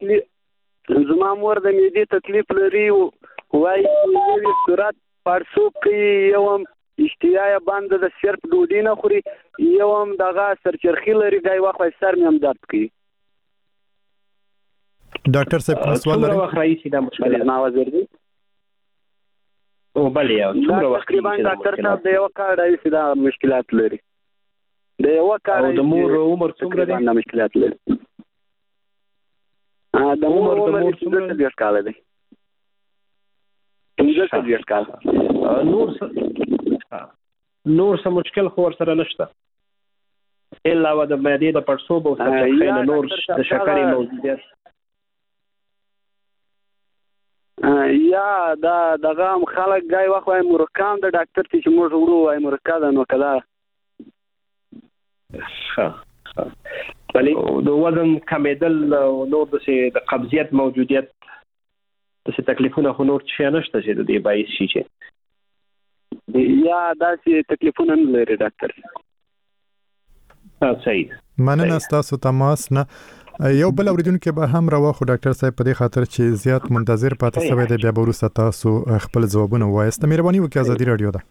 معدې تکلیف لري وایي چې صورت پړسوب کوي یوم اشتیا باندې د صرف ډوډۍ نه خوري یوم دغه سرچرخي لري ګای وخت سر مې هم درد کوي. ډاکټر صاحب کوم سوال لري؟ وخت راځي دا مشکل نه आवाज ورځي او بل یو څومره وخت تقریبا ډاکټر صاحب د یو کار راځي دا مشکلات لري د یو کار د مور عمر څومره دی؟ دا مشکلات لري. د مور عمر څومره دی؟ 10 کال دی. 10 کال نور نور څه مشکل خو ورسره نشته علاوه د معدې د پړسوب او سرطان نور د شکرې موجودیت یا دا دغه خلک ګای وخت وايي مرکام د ډاکټر چې موږ وړو وايي مرکا ده نو کله بلې د وزن کمیدل او نور د قبضیت موجودیت د تکلیفونه خو نور څه نشته چې د دې باعث شي چې یا داسې تکلیفونه نه لري ډاکټر صحیح مننه تاسو تماس نه یو بل اوریدونکو به هم راوخو ډاکټر صاحب په دې خاطر چې زیات منتظر پاتې شوی دی بیا وروسته تاسو خپل ځوابونه وایست مهرباني وکړئ ازادي رادیو ده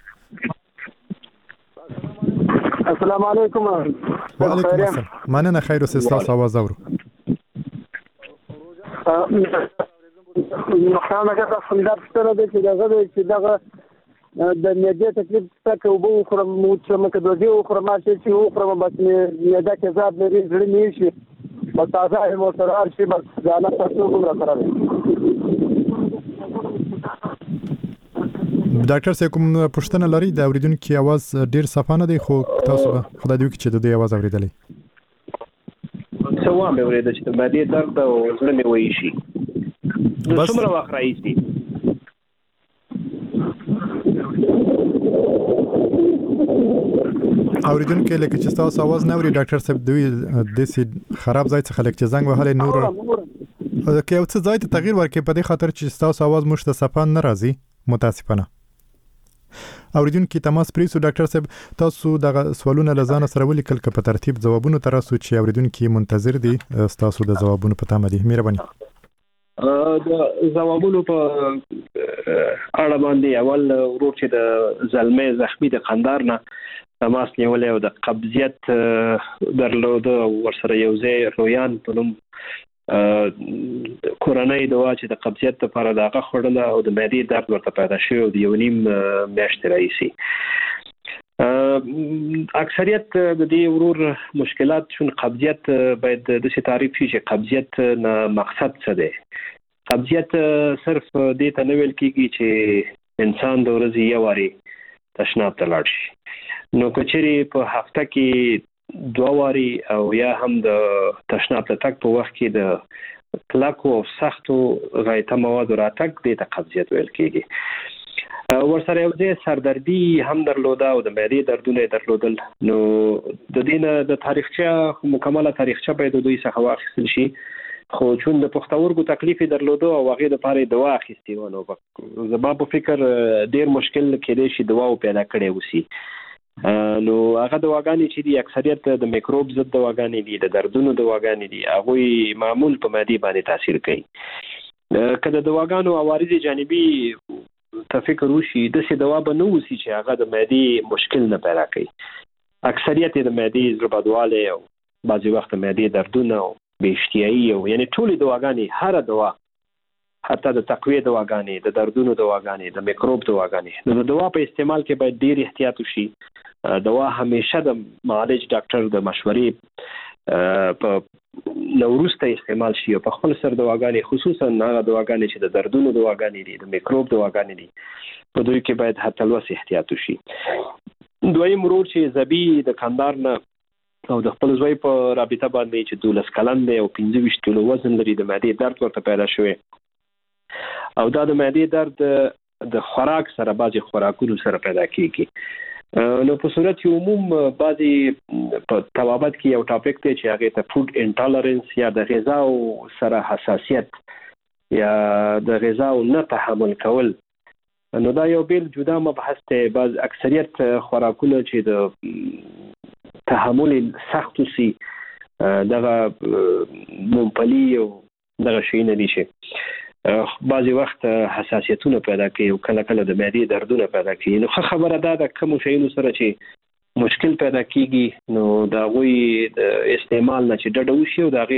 السلام علیکم وعلیکم السلام مننه خیر اوسه تاسو आवाज اورو نو خامخا تاسو دا ستاره دي چې دغه د معدې تکلیف څخه وبو خورم چې مکه دوی خورم چې خورم بس معده کې زاد لري زړه نه شي بس تازه موټرار شي بس ځاله تاسو کوم راځي ډاکټر صاحب کوم پوښتنه لري د اوریدونکو आवाज ډیر صفانه دی خو تاسو خدای دې وکړي چې د دې आवाज اوریدلې څه وامه ورته چې د معدې درد او زړه مې وایي شي بس څومره وخت راځي اوریدونکو لکه چې تاسو आवाज نه اوري ډاکټر صاحب دوی د سي خراب ځای څخه لکه زنګ وهلې نور کې او څه ځای ته تغییر ورکړي په دې خاطر چې تاسو आवाज مشته صفان نه راځي متاسفانه اوریدونکو تماس پریسو ډاکټر صاحب تاسو دغه سوالونه لزان سره ولیکل ک په ترتیب ځوابونه تراسو چې اوریدونکو منتظر دي تاسو د ځوابونو په تمه دي مهرباني د ځوابونو په اړه باندې اول ورور چې د زلمې زخمی د قندار نه تماس نیولې او د قبضیت درلود ورسره یو ځای رویان په نوم کورنۍ دوا چې د قبضیت لپاره دغه خورله او د معدې درد ورته پیدا شوی او د یو نیم میاشتې راځي اکثریت د دې ورور مشکلات شون قبضیت باید د څه تعریف شي چې قبضیت نه مقصد څه دی قبضیت صرف دې ته نه ویل کیږي چې انسان د ورځې یو واري تشناب ته لاړ شي نو کچري په هفته کې دوه واري او یا هم د تشناب ته تک په وخت کې د کلاکو او سختو غایطه مواد راتګ دې ته قبضیت ویل کیږي ورسره یو ځای سردردي هم درلوده او د معدې دردونه درلودل نو د دینه د تاریخچه مکمله تاریخچه باید دوی څخه واخیستل شي خو چون د پښتورګو تکلیف درلوده او هغه د پاره دوا اخیستي ونه زما په فکر ډیر مشکل کېدې شي دوا پیدا کړي وسی نو هغه دواګانې چې دي اکثریت د میکروب ضد دواګانې دي د دردونو دواګانې دي هغه معمول په معدې باندې تاثیر کوي کله دواګانو عوارض جانبي تفکر وشي د څه دوا به نو وسی چې هغه د معدې مشکل نه پیدا کوي اکثریت د معدې زړبدواله او بعضي وخت معدې دردونه او بېشتیایي او یعنی ټول دواګانې هر دوا حتی د تقویه دواګانې د دردونو دواګانې د میکروب دواګانې نو د دوا په استعمال کې باید ډیر احتیاط وشي دوا همیشه د معالج ډاکټر د مشورې په نورسته استعمال شي او په خپل سر دواګانې خصوصا هغه دواګانې چې د دردونو دواګانې دي د میکروب دواګانې دي په دوی کې باید حتی لوس احتیاط وشي دویم مرور چې زبی د کندار نه او د خپل ځوی په رابطه باندې چې 12 کلن دی او 25 کیلو وزن لري د معدې درد ورته پیدا شوی او دا د معدې درد د خوراک سره بعضي خوراکونو سره پیدا کیږي نو په صورت عموم بعضي په توابت کې یو ټاپک دی چې هغه ته فود انټالرنس یا د غذا سره حساسیت یا د غذا نه تحمل کول نو دا یو بیل جدا مبحث دی بعض اکثریت خوراکونه چې د تحمل سخت سي دغه ممپلی او دغه شي نه دي شي بعضی وخت حساسیتونه پیدا کوي او کله کله د معدې دردونه پیدا کوي نو خبره ده د کوم شیونو سره چې مشکل پیدا کیږي نو دا غوي د استعمال نه چې ډډه وشي او دا غي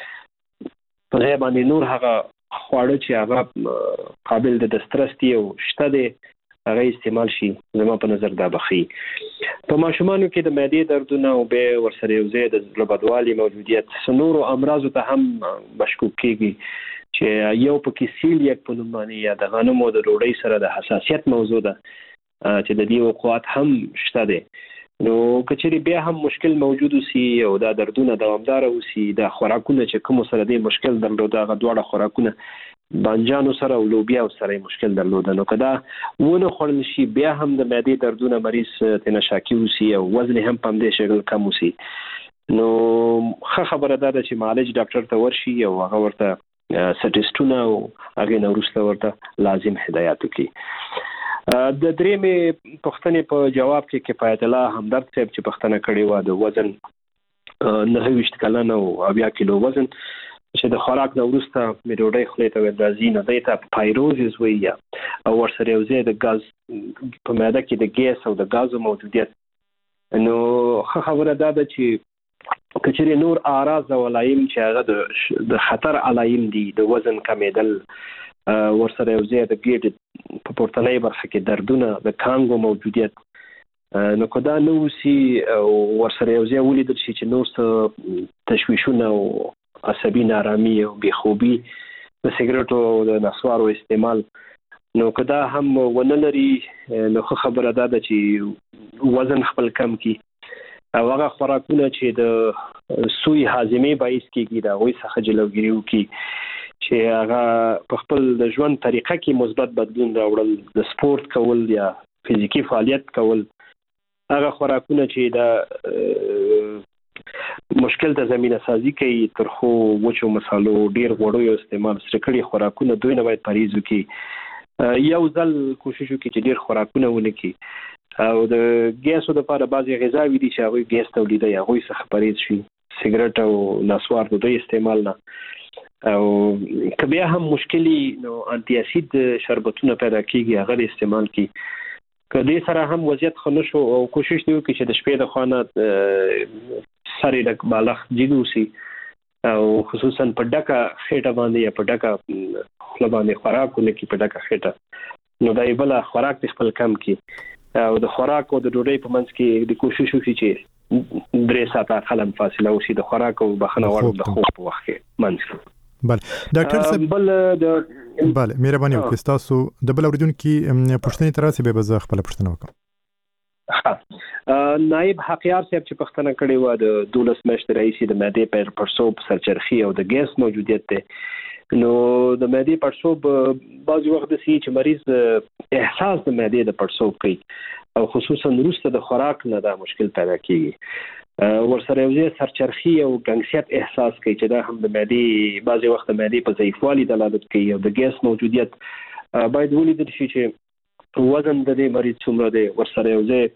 په ځای باندې نور هغه خواړه چې هغه قابل د دسترستي او شته دي هغه استعمال شي زما په نظر دا بخي په ماشومانو کې د معدې دردونه او به ورسره یو ځای د زړبدوالي موجودیت سنورو امراض ته هم مشکوک کیږي چې یو پکې سیلیک په نوم باندې یا د غنمو د ډوډۍ سره د حساسیت موضوع ده چې د دې وقوعات هم شته دي. نو کچېری بیا هم مشکل موجود وسی او دا دردونه دوامدار وسی دا خوراکونه چې کوم سره دې مشکل درلود دا غوړه خوراکونه بانجانو سره او لوبیا سره مشکل درلود. نو کدا ونه خورل شي بیا هم د معدې دردونه مریض تنه شاکی وسی او وزن هم پم دې شغل کم وسی. نو خبره ده چې معالج ډاکټر ته ورشي او هغه ورته سټیسټونه او هغه نو وروسته ورته لازم هدایت وکړي. د درېمې پښتنې په جواب کې کفایت الله همدرد صاحب چې پښتنه کړې و د وزن 29 کلن او 20 کیلو وزن چې د خوراک نو وروسته مې ډوډۍ خولې ته ورځي نه دی ته پایروزیس وی او ورسره یو ځای د غاز په معده کې د ګیس او د غازو موجودیت. نو خبره ده چې کچېری نور اعراض او علایم چې هغه د خطر علایم دي د وزن کمیدل ورسره یو ځای د ګیډ په پورتنۍ برخه کې دردونه د کانګو موجودیت. نو کدا نو سی ورسره یو ځای ولیدل شي چې نور څه تشویشونه او عصبي نارامي او بېخوبي د سیګریټو او د نسوارو استعمال نو کدا هم ونه لري نو خبره ده چې وزن خپل کم کی او هغه خوراکونه چې د سوی هاضمې باعث کیږي دا وایي څخه جلوګیری وکړي چې هغه په خپل د ژوند طریقه کې مثبت بدلون راوړل د سپورت کول یا فزیکی فعالیت کول هغه خوراکونه چې دا مشکل ته زمينه سازي کوي ترخو وچو مصالو ډیر غوړو استعمال سره کړي خوراکونه دوی نه باید پریز وکړي. یو ځل کوشش وکړي چې ډیر خوراکونه ونه کړي او د ګیسو لپاره بعضي غذاوي دي چې هغه ګیس تولید یا هغه څخه پریز شي سیګریټ او نسوار د دوی استعمال نه او کبیا هم مشکلی نو انټي اسید شربتونه پیدا کیږي هغه استعمال کی کدی سره هم وضعیت خنشو او کوشش دی وکړي چې د شپې د خوانه سری د بالغ جدوسی او خصوصا په ډکه خېټه باندې یا په ډکه خپل باندې خوراکونه کی په ډکه خېټه نو دای بل خوراک خپل کم کی او د خوراک او د ډوډۍ په منځ کې د کوشش وکړي چې 3 ساعته خلم فاصله وشي د خوراک او بخنه وړ د خوب په وخت کې منځ کې. بله ډاکټر صاحب بله مهرباني وکړئ تاسو د بل اوریدونکو پوښتنې تر اوسه به زه خپل پوښتنه وکړم. نائب حقیار صاحب چې پښتنه کړې و د 12 میاشتې رئیس د معدې پړسوب سرچرخي او د ګیس موجودیت ته نو د معدې پړسوب بعض وخت د سي چې مریض احساس د معدې د پړسوب کوي او خصوصا وروسته د خوراک نه دا مشکل پیدا کیږي. ورسره یو ځای سرچرخي او ګنګسیت احساس کوي چې دا هم د معدې بعضي وخت د معدې په ضعیفوالي دلالت کوي او د ګیس موجودیت باید ولیدل شي چې وزن د دې مریض څومره دی ورسره یو ځای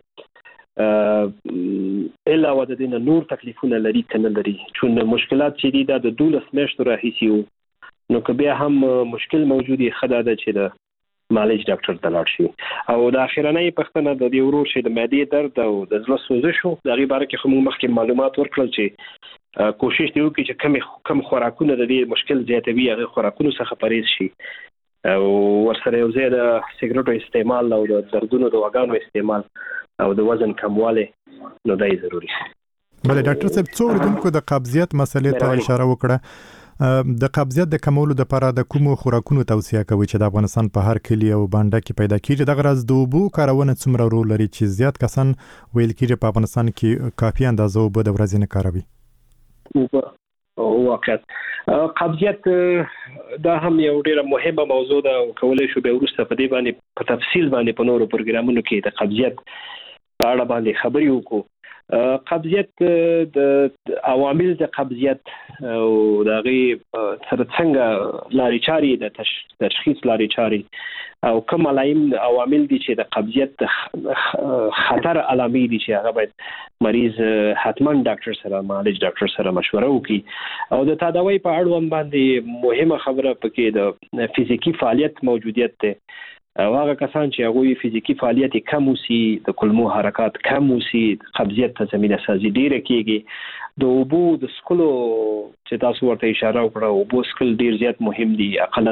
الا و د دې نور تکلیفونه لري کنه لري چون مشکلات چې دي دا د 12 میاشتو راهیسي نو که بیا هم مشکل موجودي خدای ده چې د معالج ډاکټر ته لاړ شي او د اخیرنۍ پښتنه د دې ورور شي د معدې درد او د زړه سوزش او د غیباره کې خو مخکې معلومات ورکړل چې کوشش دی وکړي چې کم خوراکونه د دې مشکل زیاتوي هغه خوراکونو څخه پرهیز شي او ورسره یو ځای د سیګریټو استعمال او د دردونو د واګانو استعمال او د وزن کمواله نو دای ضروری. بله ډاکټر صاحب څو اوریدونکو د قبضیت مسلې ته اشاره وکړه. د قبضیت د کمولو لپاره د کومو خوراکونو توصیه کوي چې د افغانستان په هر کلی او بانډه کې پیدا کیږي دغه راز د اوبو کارونه څومره رول لري چې زیات کسان ویل کېږي په افغانستان کې کافي اندازه اوبه د ورځې نه کاروي. واقعا قبضیت دا هم یو ډیره مهمه موضوع ده او کولای شو به وروسته په دې باندې په تفصیل باندې په نورو پروګرامونو کې د قبضیت په اړه باندې خبرې وکړو. قبضیت د عوامل د قبضیت او د غي سره څنګه لاري چاري د تشخیص لاري چاري او کوم علایم عوامل دي چې د قبضیت خطر علامې دي چې هغه باید مریض حتما ډاکټر سره معالج ډاکټر سره مشوره وکړي او د تداوی په اړه باندې مهمه خبره پکې د فزیکی فعالیت موجودیت ده او هغه کسان چې هغه فزیکی فعالیت کم وسی د کولمو حرکات کم وسی قبضیت ته زمينه سازي ډیره کیږي د اوبو د سکلو چې تاسو ورته اشاره وکړه اوبو سکل ډیر زیات مهم دي اقلا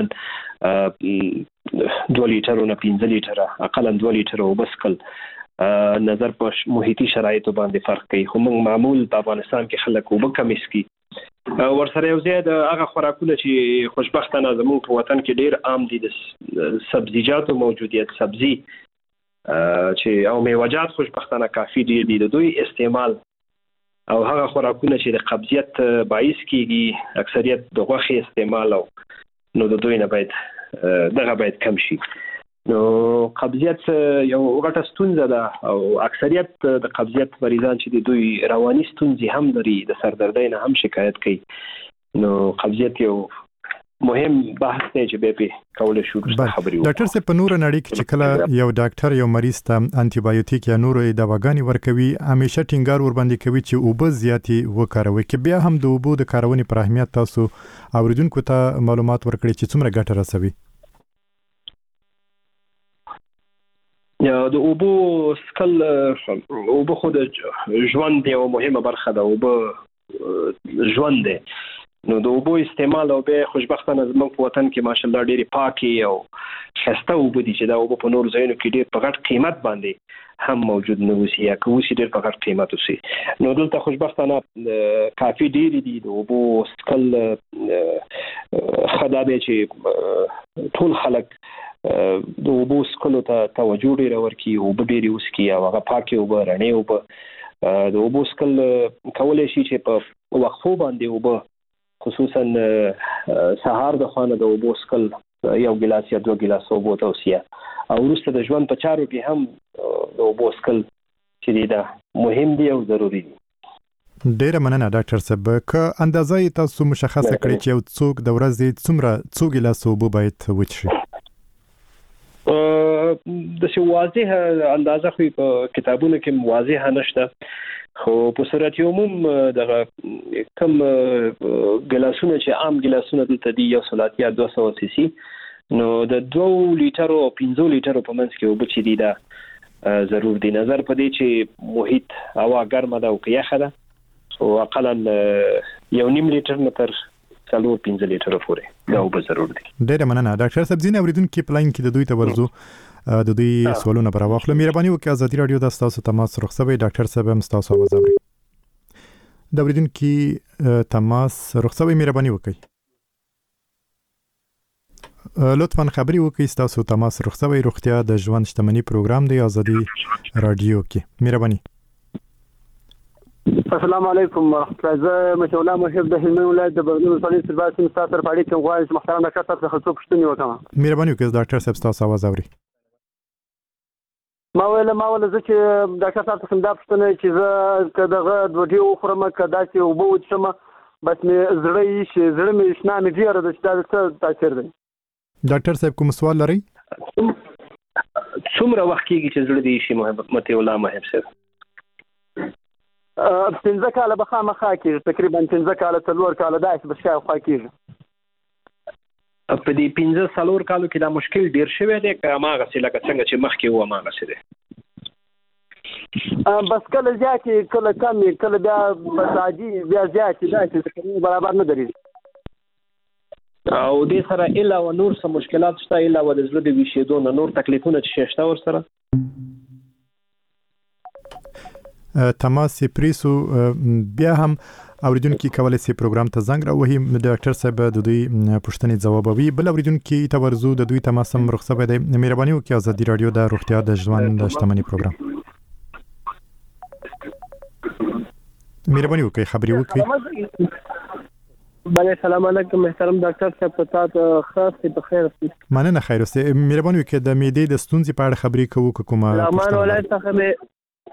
2 لیټر نه 15 لیټر اقلا 2 لیټر اوبو سکل نظر په محیطي شرایطو باندې فرق کوي خو موږ معمول په افغانستان کې خلک اوبو کم اسکي ورسره یو ځای د هغه خوراکونه چې خوشبختانه زموږ په وطن کې ډیر عام دي د سبزیجاتو موجودیت سبزی چې او میوجات خوشبختانه کافي ډیر دي. د دوی استعمال او هغه خوراکونه چې د قبضیت باعث کیږي اکثریت د غوښې استعمال او نو د دوی نه باید دغه باید کم شي. نو قبضیت یو غټه ستونزه ده او اکثریت د قبضیت مریضان چې د دوی رواني ستونزې هم لري، د سردردۍ نه هم شکایت کوي. نو قبضیت یو مهم بحث دی چې به په کول شو خبرې. ډاکټر صاحب، په نور نړۍ کې چې کله یو ډاکټر یو مریض ته انټي بایوټیک یا نورو دواګانې ورکوي، همیشه ټینګار ور باندې کوي چې اوبه زیاتې وکاروي. کې بیا هم د اوبو د کارونې پر اهمیت تاسو اوریدونکو ته معلومات ورکړي چې څومره ګټه رسوي. یا د اوبو سکل، اوبه خو د ژوند یو مهمه برخه ده، اوبه ژوند دی. نو د اوبو استعمال او به خوشبختانه زموږ په وطن کې ماشاءالله ډېری پاکي او خسته اوبه دي چې دا اوبه په نور ځایونو کې ډېر په غټ قیمت باندې هم موجود نه وسی یا کوسی ډېر په غټ قیمت وسی. نو دلته خوشبختانه کافي ډېری دي د اوبو سکل خدای چې ټول خلک د اوبو سکلو ته توجه ډېر ورکړي، اوبه ډېری وسکي او هغه پاکي اوبه رڼې اوبه د اوبو سکل کولای شي چې په وقفو باندې اوبه خصوصا سهار د خوانه د اوبو سکل یو ګلاس یا 2 ګلاس اوبو توصیه او وروسته د ژوند په چارو کې هم د اوبو سکل چې دا مهم دی او ضروری دی. ډیره مننه ډاکټر صاحب. که اندازه تاسو مشخصه کړئ چې یو څوک د ورځې څومره ګلاس اوبه باید وڅښي؟ د څه واضح اندازه خو په کتابونو کې واضح نشته، خو په صورت عموم دغه کم ګلاسونه چې عام ګلاسونه دلته دي 100 یا 200 سی سی، نو د 2 لیټرو 5 لیټرو په منځ کې اوبه چې دي دا ضرور دي. نظر په دې چې محیط هوا ګرمه ده او که یخه ده، او اقلا 1.5 لیټر نه تر 4-5 لیټر پورې دا اوبه ضرور دي. ډېر مننه ډاکټر صاحب. ځینې اوریدونکو پلاین کې د دوی ته ورزو د دوی سوالونه پر واخلو. مهرباني وکړئ ازادي رادیو د تاسو تماس رخصوي. ډاکټر صاحب هم تاسو आवाज اوري. د اوریدونکو تماس رخصوي، مهرباني وکړئ. لطفا خبري وکړئ. تاسو تماس رخصوي روغتیا د ژوند شتمنۍ پروګرام دی ازادي رادیو کې. مهرباني. السلام علیکم. زه مشوله محب د هلمند ولایت د بغلان ولسوالۍ سرباسي مستثمر پاړې کوم غواړم چې محترم ډاکټر صاحب څخه څو پوښتنې وکړم. مهرباني وکړئ ډاکټر صاحب تاسو आवाज اوري. ما ویل زه چې ډاکټر صاحب څخه دا پوښتنه چې زه که دغه ډوډۍ وخورم که داسې اوبه وڅښم بس مې زړه یې شي، زړه مې شنه مې ډېره ده چې دا څه تاثیر دی؟ ډاکټر صاحب کوم سوال لرئ؟ څومره وخت کېږي چې زړه دې شي محمد الله محب صاحب؟ 15 کاله به خامخا کېږي، تقریبا 15 کاله 4 کاله داسې به شاوخوا کېږي. په دې 15 کالو کې دا مشکل ډیر شوی دی که هماغسې لکه څنګه چې مخکې و هماغسې دی؟ بس کله زیاتې کله کمې، کله بیا بس عادي بیا زیاتې، داسې برابر نه درېږي. او دې سره علاوه نور څه مشکلات شته علاوه د زړه د ویښېدو نه نور تکلیفونه چې شته ورسره؟ تماس پریسو بیا هم اوریدونکو کولای شي پروګرام ته زنګ راوهي. ډاکټر صاحب د دوی پوښتنې ځوابوي. بل اوریدونکو ته ورزو د دوی تماس هم رخصت دی. مهرباني وکړئ ازادي رادیو د روغتیا د ژوند د شتمنۍ پروګرام. مهرباني وکړئ خبري وکړئ. بله سلام علیکم محترم ډاکټر صاحب، په تاسو خاص په خیر اوسئ. مننه خیر اوسئ. مهرباني وکړئ د معدې د ستونزې په اړه خبرې کوو کومه؟ لغمان ولایت څخه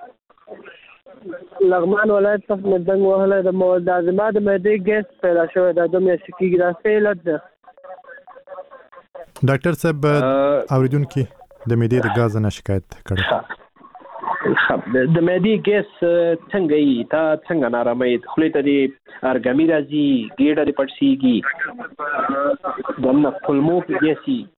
لغمان ولایت څخه مې دنګ وهلی د زما د معدې ګیس پیدا شوی دا 2 میاشتې کېږي. دا څه علت ده؟ ډاکټر صاحب اوریدونکو د معدې د ګاز نه شکایت کړی. د معدې ګیس څنګه یې تا څنګه نارامۍ خولې ته دې ارګامي راځي، ګېډه دې پړسېږي، دننه کولمو کې ګیس یي؟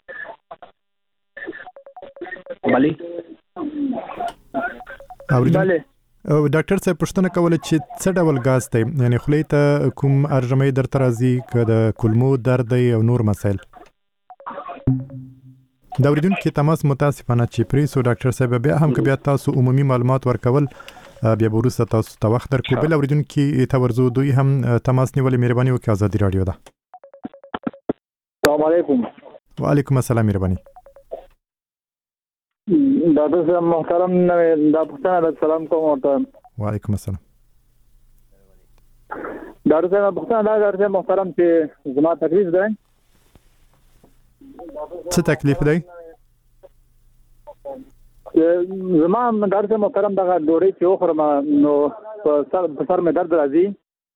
بله ډاکټر صاحب پوښتنه کوله چې څه ډول ګاز دی، یعنی خولې ته کوم ارژمۍ درته راځي که د کولمو درد دی او نور مسایل؟ د اوریدونکو تماس متاسفانه چې پریسو ډاکټر صاحب بیا هم که بیا تاسو عمومي معلومات ورکول بیا وروسته تاسو ته وخت درکړو. بل اوریدونکو ته ورزو دوی هم تماس نیولې. مهرباني وکړئ ازادي رادیو ده. السلام علیکم. وعلیکم السلام. مهرباني. ډاکټر صاحب محترم دا پښتنه د سلام کوم ورته. وعلیکم السلام. ډاکټر صاحب پښتنه دا ډاکټر صاحب محترم چې زما تکلیف دی. څه تکلیف دی؟ زما ډاکټر صاحب محترم دا ډوډۍ چې وخورم نو په سر مې درد راځي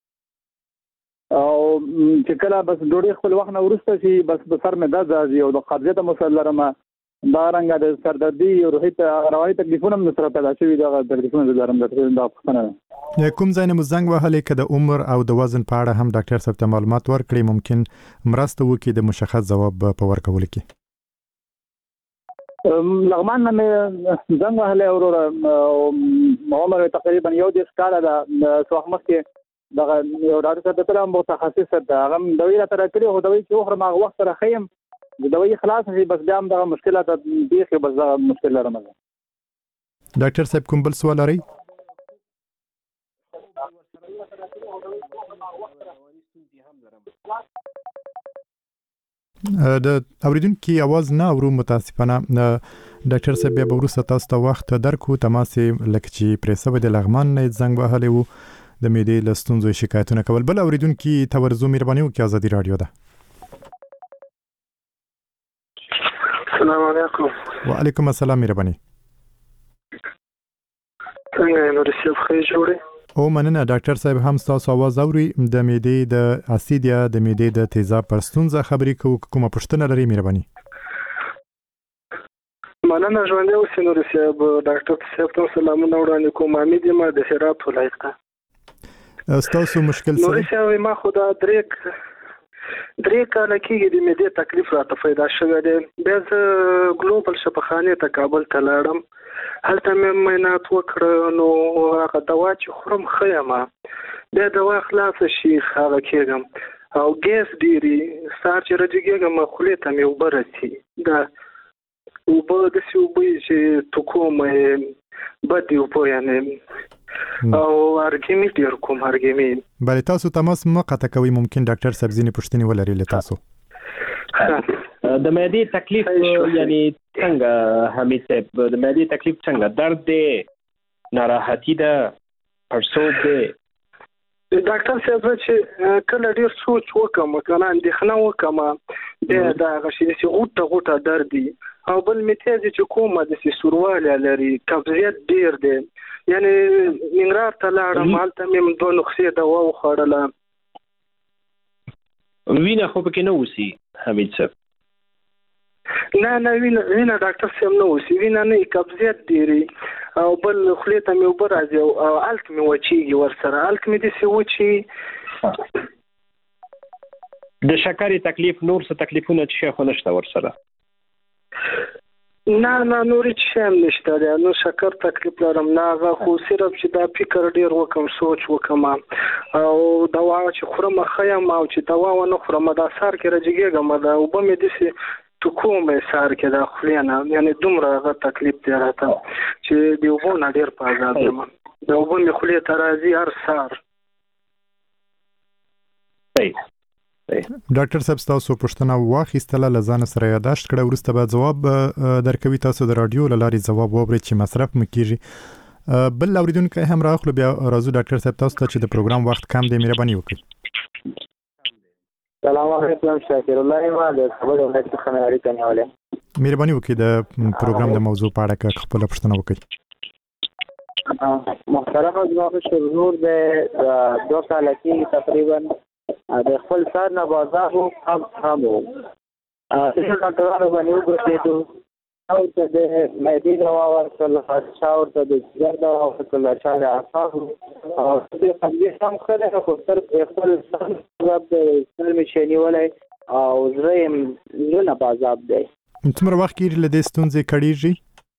او چې کله بس ډوډۍ خپل وخت نه وروسته شي بس په سر مې درد راځي او د قبضیت مسله لرم. دا رنګه د سردردي او رواني تکلیفونه هم سره پیدا شوي دا تکلیفونه لرم. دا پښتنه کوم ځای نه مو زنګ وهلی که د عمر او د وزن په اړه هم ډاکټر صاحب ته معلومات ورکړي ممکن مرسته وکړي د مشخص ځواب په ورکولو کې؟ لغمان نه مې زنګ وهلی وروره عمر تقریبا 10 کاله ده. څو وخت مخکې دغه یو ډاکټر صاحب ته متخصص ده هغه هم دوی راته راکړي خو دوی چې وخورم هغه وخت سره ښه یم د دوی خلاص شي بس بیا هم دغه مشکلات بیخي بس دغه مشکل لرم. ډاکټر صاحب کوم بل سوال لرئ؟ د اوریدونکو आवाज نه اورو متاسفانه. ډاکټر صاحب بیا وروسته تاسو ته وخت درکو تماس لکه چې پریسه د لغمان نه زنګ وهلی وو د معدې له ستونزو شکایتونه کول. بل اوریدونکو تورزو مهرباني وکړئ ازادي رادیو ده. السلام علیکم. وعلیکم السلام مهرباني. څنګه نور څه ښه جوړه؟ او مننه ډاکټر صاحب هم تاسو आवाज اوري د معدې د اسید یا د معدې د تیزاب پر ستونزه خبرې کومه پوښتنه لري مهرباني؟ مننه ژوند یو سينور صاحب ډاکټر صاحب ته سلامونه وړاندې کوم. امید یم د هرات ولایت کا تاسو مشکل نور صاحب ما خدا درې کاله کېږي د معدې تکلیف راته پیدا شوی دی. بیا زه ګلوبل شفاخانه ته کابل ته لاړم هلته مې معاینات وکړ نو هغه دوا چې خورم ښه یم بیا دوا خلاص شي هغه کېږم او ګیس ډېري سار چې راجګېږم خولې ته مې اوبه رسي دا اوبه داسې اوبه چې تو کوم بدې اوبه یعنې او ارګمي ډېر کوم ارګمي. بله تاسو تماس مه قطع کوئ ممکن ډاکټر صاحب ځینې پوښتنې ولري له تاسو. د معدې تکلیف یعنی څنګه حمید صاحب د معدې تکلیف څنګه درد دی ناراحتي ده پړسوب دی؟ ډاکټر صاحب چې کله ډیر سوچ وکم کنه اندېښنه وکم بیا دا غشي چې غوټه درد دی او بل میتاز چې کومه د سورواله لري قبضیت ډیر دی یعنی منګرار ته لاړم هلته مې دوه نسخې دوا وخوړله. وینه خو پکې نه وسی حمید صاحب؟ نه وینه ډاکټر صاحب نه وسی وینه نه قبضیت ډیری او بل خولې ته مې اوبه راځي او الک مې وچیږي ورسره الک مې داسې وچي. د شکرې تکلیف نور څه تکلیفونه چې خو نشته ورسره؟ نه نورې چې هم نشته دی نو شکر تکلیف لرم نه هغه خو صرف چې دا فکر ډیر وکم سوچ وکم او دوا چې خورم ښه یم او چې دوا ونه خورم دا سار کې راجګېږم دا اوبه مې داسې تو کومه سار کې دا خولې نه یعنی دومره هغه تکلیف دی راته چې د اوبو نه ډیر په عذاب یم د اوبو مې خولې ته راځي هر سار. ډاکټر صاحب تاسو پوښتنه واخیستله لزان سره یاداشت کړه وروسته به جواب درکوي. تاسو د رادیو لاري جواب ووري چې مصرف مکیږي. بل اوریدونکو هم راخلو بیا راځو ډاکټر صاحب تاسو ته چې د پروګرام وخت کم دی مهرباني وکړئ. سلام علیکم شاکر الله ما د خبرو ولایت څخه اړیکه نیولې. مهرباني وکړئ د پروګرام د موضوع په اړه خپل پوښتنه وکړئ. محترم جناب شرور د 2 سال کې تقریبا د خپل سر نه بازار وو هم ډاکټرانو باندې وګورئ او ته د معدې دوا ورکړل شاور ته د ځګر دوا ورکړل چې اعصاب او د قبضیت هم خله خو تر خپل سر د سر مشینی ولای او زریم نه بازاب دی. څومره وخت کې له دې ستونزې کړیږي؟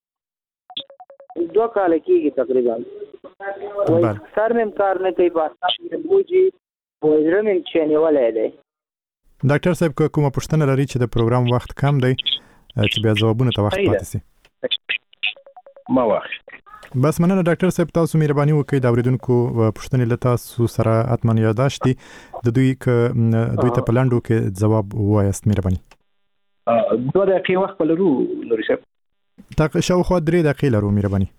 2 کال کېږي تقریبا. سر مې کار نه کوي باسه بوجي وزرم چې نیولای دی. ډاکټر صاحب کومه پوښتنه لري چې د پروګرام وخت کم دی چې بیا ځوابونه ته وخت پاتې شي؟ ما وخت بس مننه ډاکټر صاحب تاسو مهرباني وکړئ د اوریدونکو پوښتنې له تاسو سره اتمن یاداشت دي د دوی ته په لاندو کې جواب وایست مهرباني. 2 دقیقې وخت ولرو نور صاحب؟ تاک شاوخوا 3 دقیقې لرو مهرباني.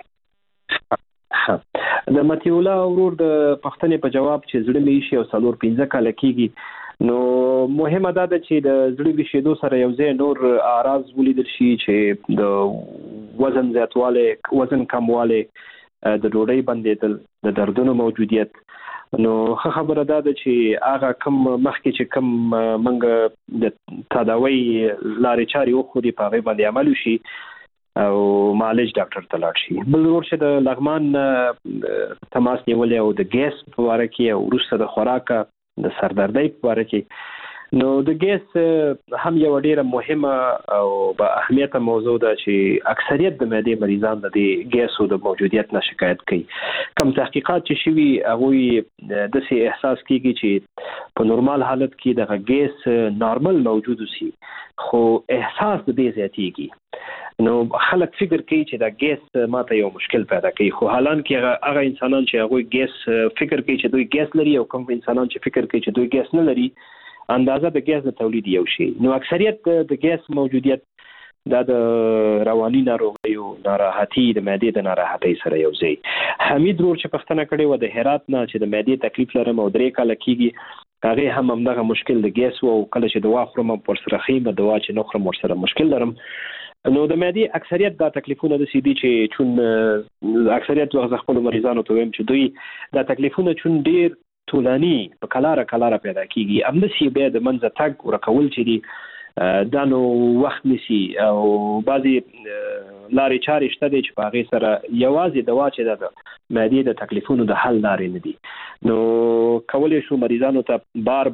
د متیولا ورور د پښتنې په جواب چې زړه مې شي او 4-5 کال کېږي نو مهمه ده چې د زړه وشیدو سره یو ځای نور اعراض ولیدل شي چې د وزن زیاتواله وزن کمواله د ډوډۍ بندیدل د دردونو موجودیت نو خبره ده چې هغه کم مخکې چې کم منګ د تداوی لارې چاري خو دې په غوښتنه باندې عمل وشي او معالج ډاکټر ته لاړ شي. بل ورشه د لغمان تماس نیولې او د ګیس په اړه کې او وروسته د خوراک د سردردۍ په اړه کې نو د ګیس هم یو ډیره مهمه او با اهمیت موضوع ده چې اکثریت د معدې مریضان د ګیسو د موجودیت نه شکایت کوي. کوم تحقیقات چې شوي هغه د سي احساس کیږي چې په نورمال حالت کې د ګیس نارمل موجود وي خو احساس د دې زیاتېږي. نو خلک فکر کوي چې دا ګیس ماته یو مشکل پیدا کوي خو حالانکه هغه انسانان چې هغه ګیس فکر کوي چې دوی ګیس لري او کوم انسانان چې فکر کوي چې دوی ګیس نه لري اندازه د ګیس د تولید یو شی. نو اکثریت د ګیس موجودیت دا د رواني ناروغیو ناراحتي د معدې د ناراحتي سره یو ځای. حمید ورور چې پښتنه کړي و د هرات نه چې د معدې تکلیف لرم او 3 کال کېږي هغه هم همدغه مشکل د ګیس او کله چې دوا خورم پر سره خېمه دوا چې نو خورم ور سره مشکل لرم. نو د معدې اکثریت دا تکلیفونه د سي دي چې چون اکثریت وخت خپل مریضانو ته ویم چې دوی دا تکلیفونه چون ډیر طولانی په کلاره پیدا کیږي امدسي به د منځ تاګ ورکول چې دي دا نو وخت نسی او بعضی لارې چارې شته چې په هغه سره یوازې دوا چې د معدې د تکلیفونو د حل لارې نه دي. نو کولای شو مریضانو ته بار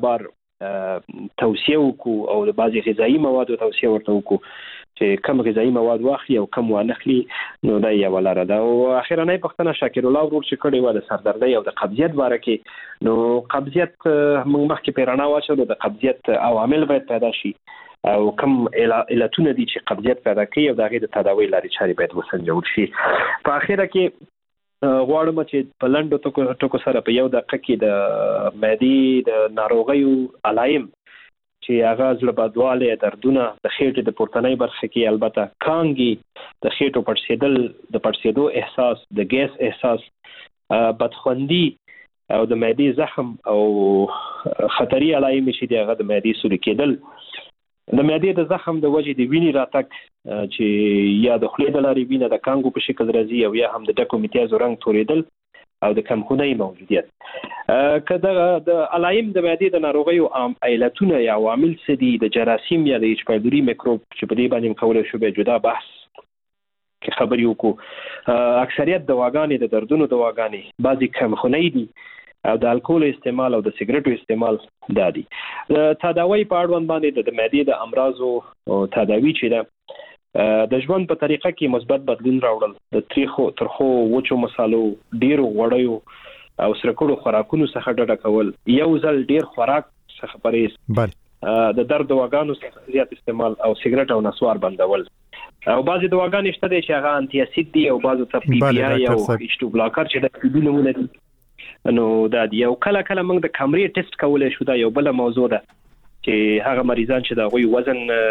توصیه وکړو او د بعضی غذایی موادو توصیه ورته وکړو چې کم غذایی مواد واخلي او کم وانخلي نو دا یو لاره ده. او اخیرنۍ پښتنه شاکر الله ورور چې کړي و د سردردۍ او د قبضیت باره کې نو قبضیت موږ مخکې پیرانه واچو د قبضیت عوامل باید پیدا شي او کم علتونه دي چې قبضیت پیدا کوي او د هغې د تداوی لارې چارې باید وسنجول شي. په اخره کې غواړم چې په لنډو ټکو سره په یو دقیقه کې د معدې د ناروغیو علایم چې هغه زړه بدواله دردونه د خېټې د پورتنۍ برخه کې البته کانګي د خېټو پړسېدو احساس د ګیس احساس بدخوندي او د معدې زخم او خطري علایم چې هغه د معدې سوري کېدل د معدې د زخم د وجې د وینې راتګ چې یا د خولې د لارې وینه د کانګو په شکل راځي او یا هم د ډکو میتیازو رنګ توریدل او د کمخونۍ موجودیت. کله د علایم د معدې د ناروغیو عام علتونه یا عوامل څه دي د جراثیم یا د ایچ پایلوري میکروب چې په دې باندې کولای شو به جدا بحث کې خبرې وکړو. اکثریت دواګانې د دردونو دواګانې بعضی کمخونۍ دي او د الکول استعمال او د سیګریټو استعمال دادي. تداوی په اړوند باندې د معدې د امراضو تداوی چې ده د ژوند په طریقه کې مثبت بدلون راوړل د ترخو وچو مصالو ډیرو وړیو او سرکړو خوراکونو څخه ډډه کول یو ځل ډیر خوراک څخه پرهیز د درد دواګانو څخه زیات استعمال او سیګریټ او نسوار بندول او بعضی دواګانې شته چې هغه انټي اسید دي او بعضو ته پی پی آی او ایچ 2 بلاکر چې د کډونو دي. نو دا دی او کله موږ د کمرې ټیسټ کولای شو دا یو بل موضوع ده چې هغه مریضان چې د غوي وزن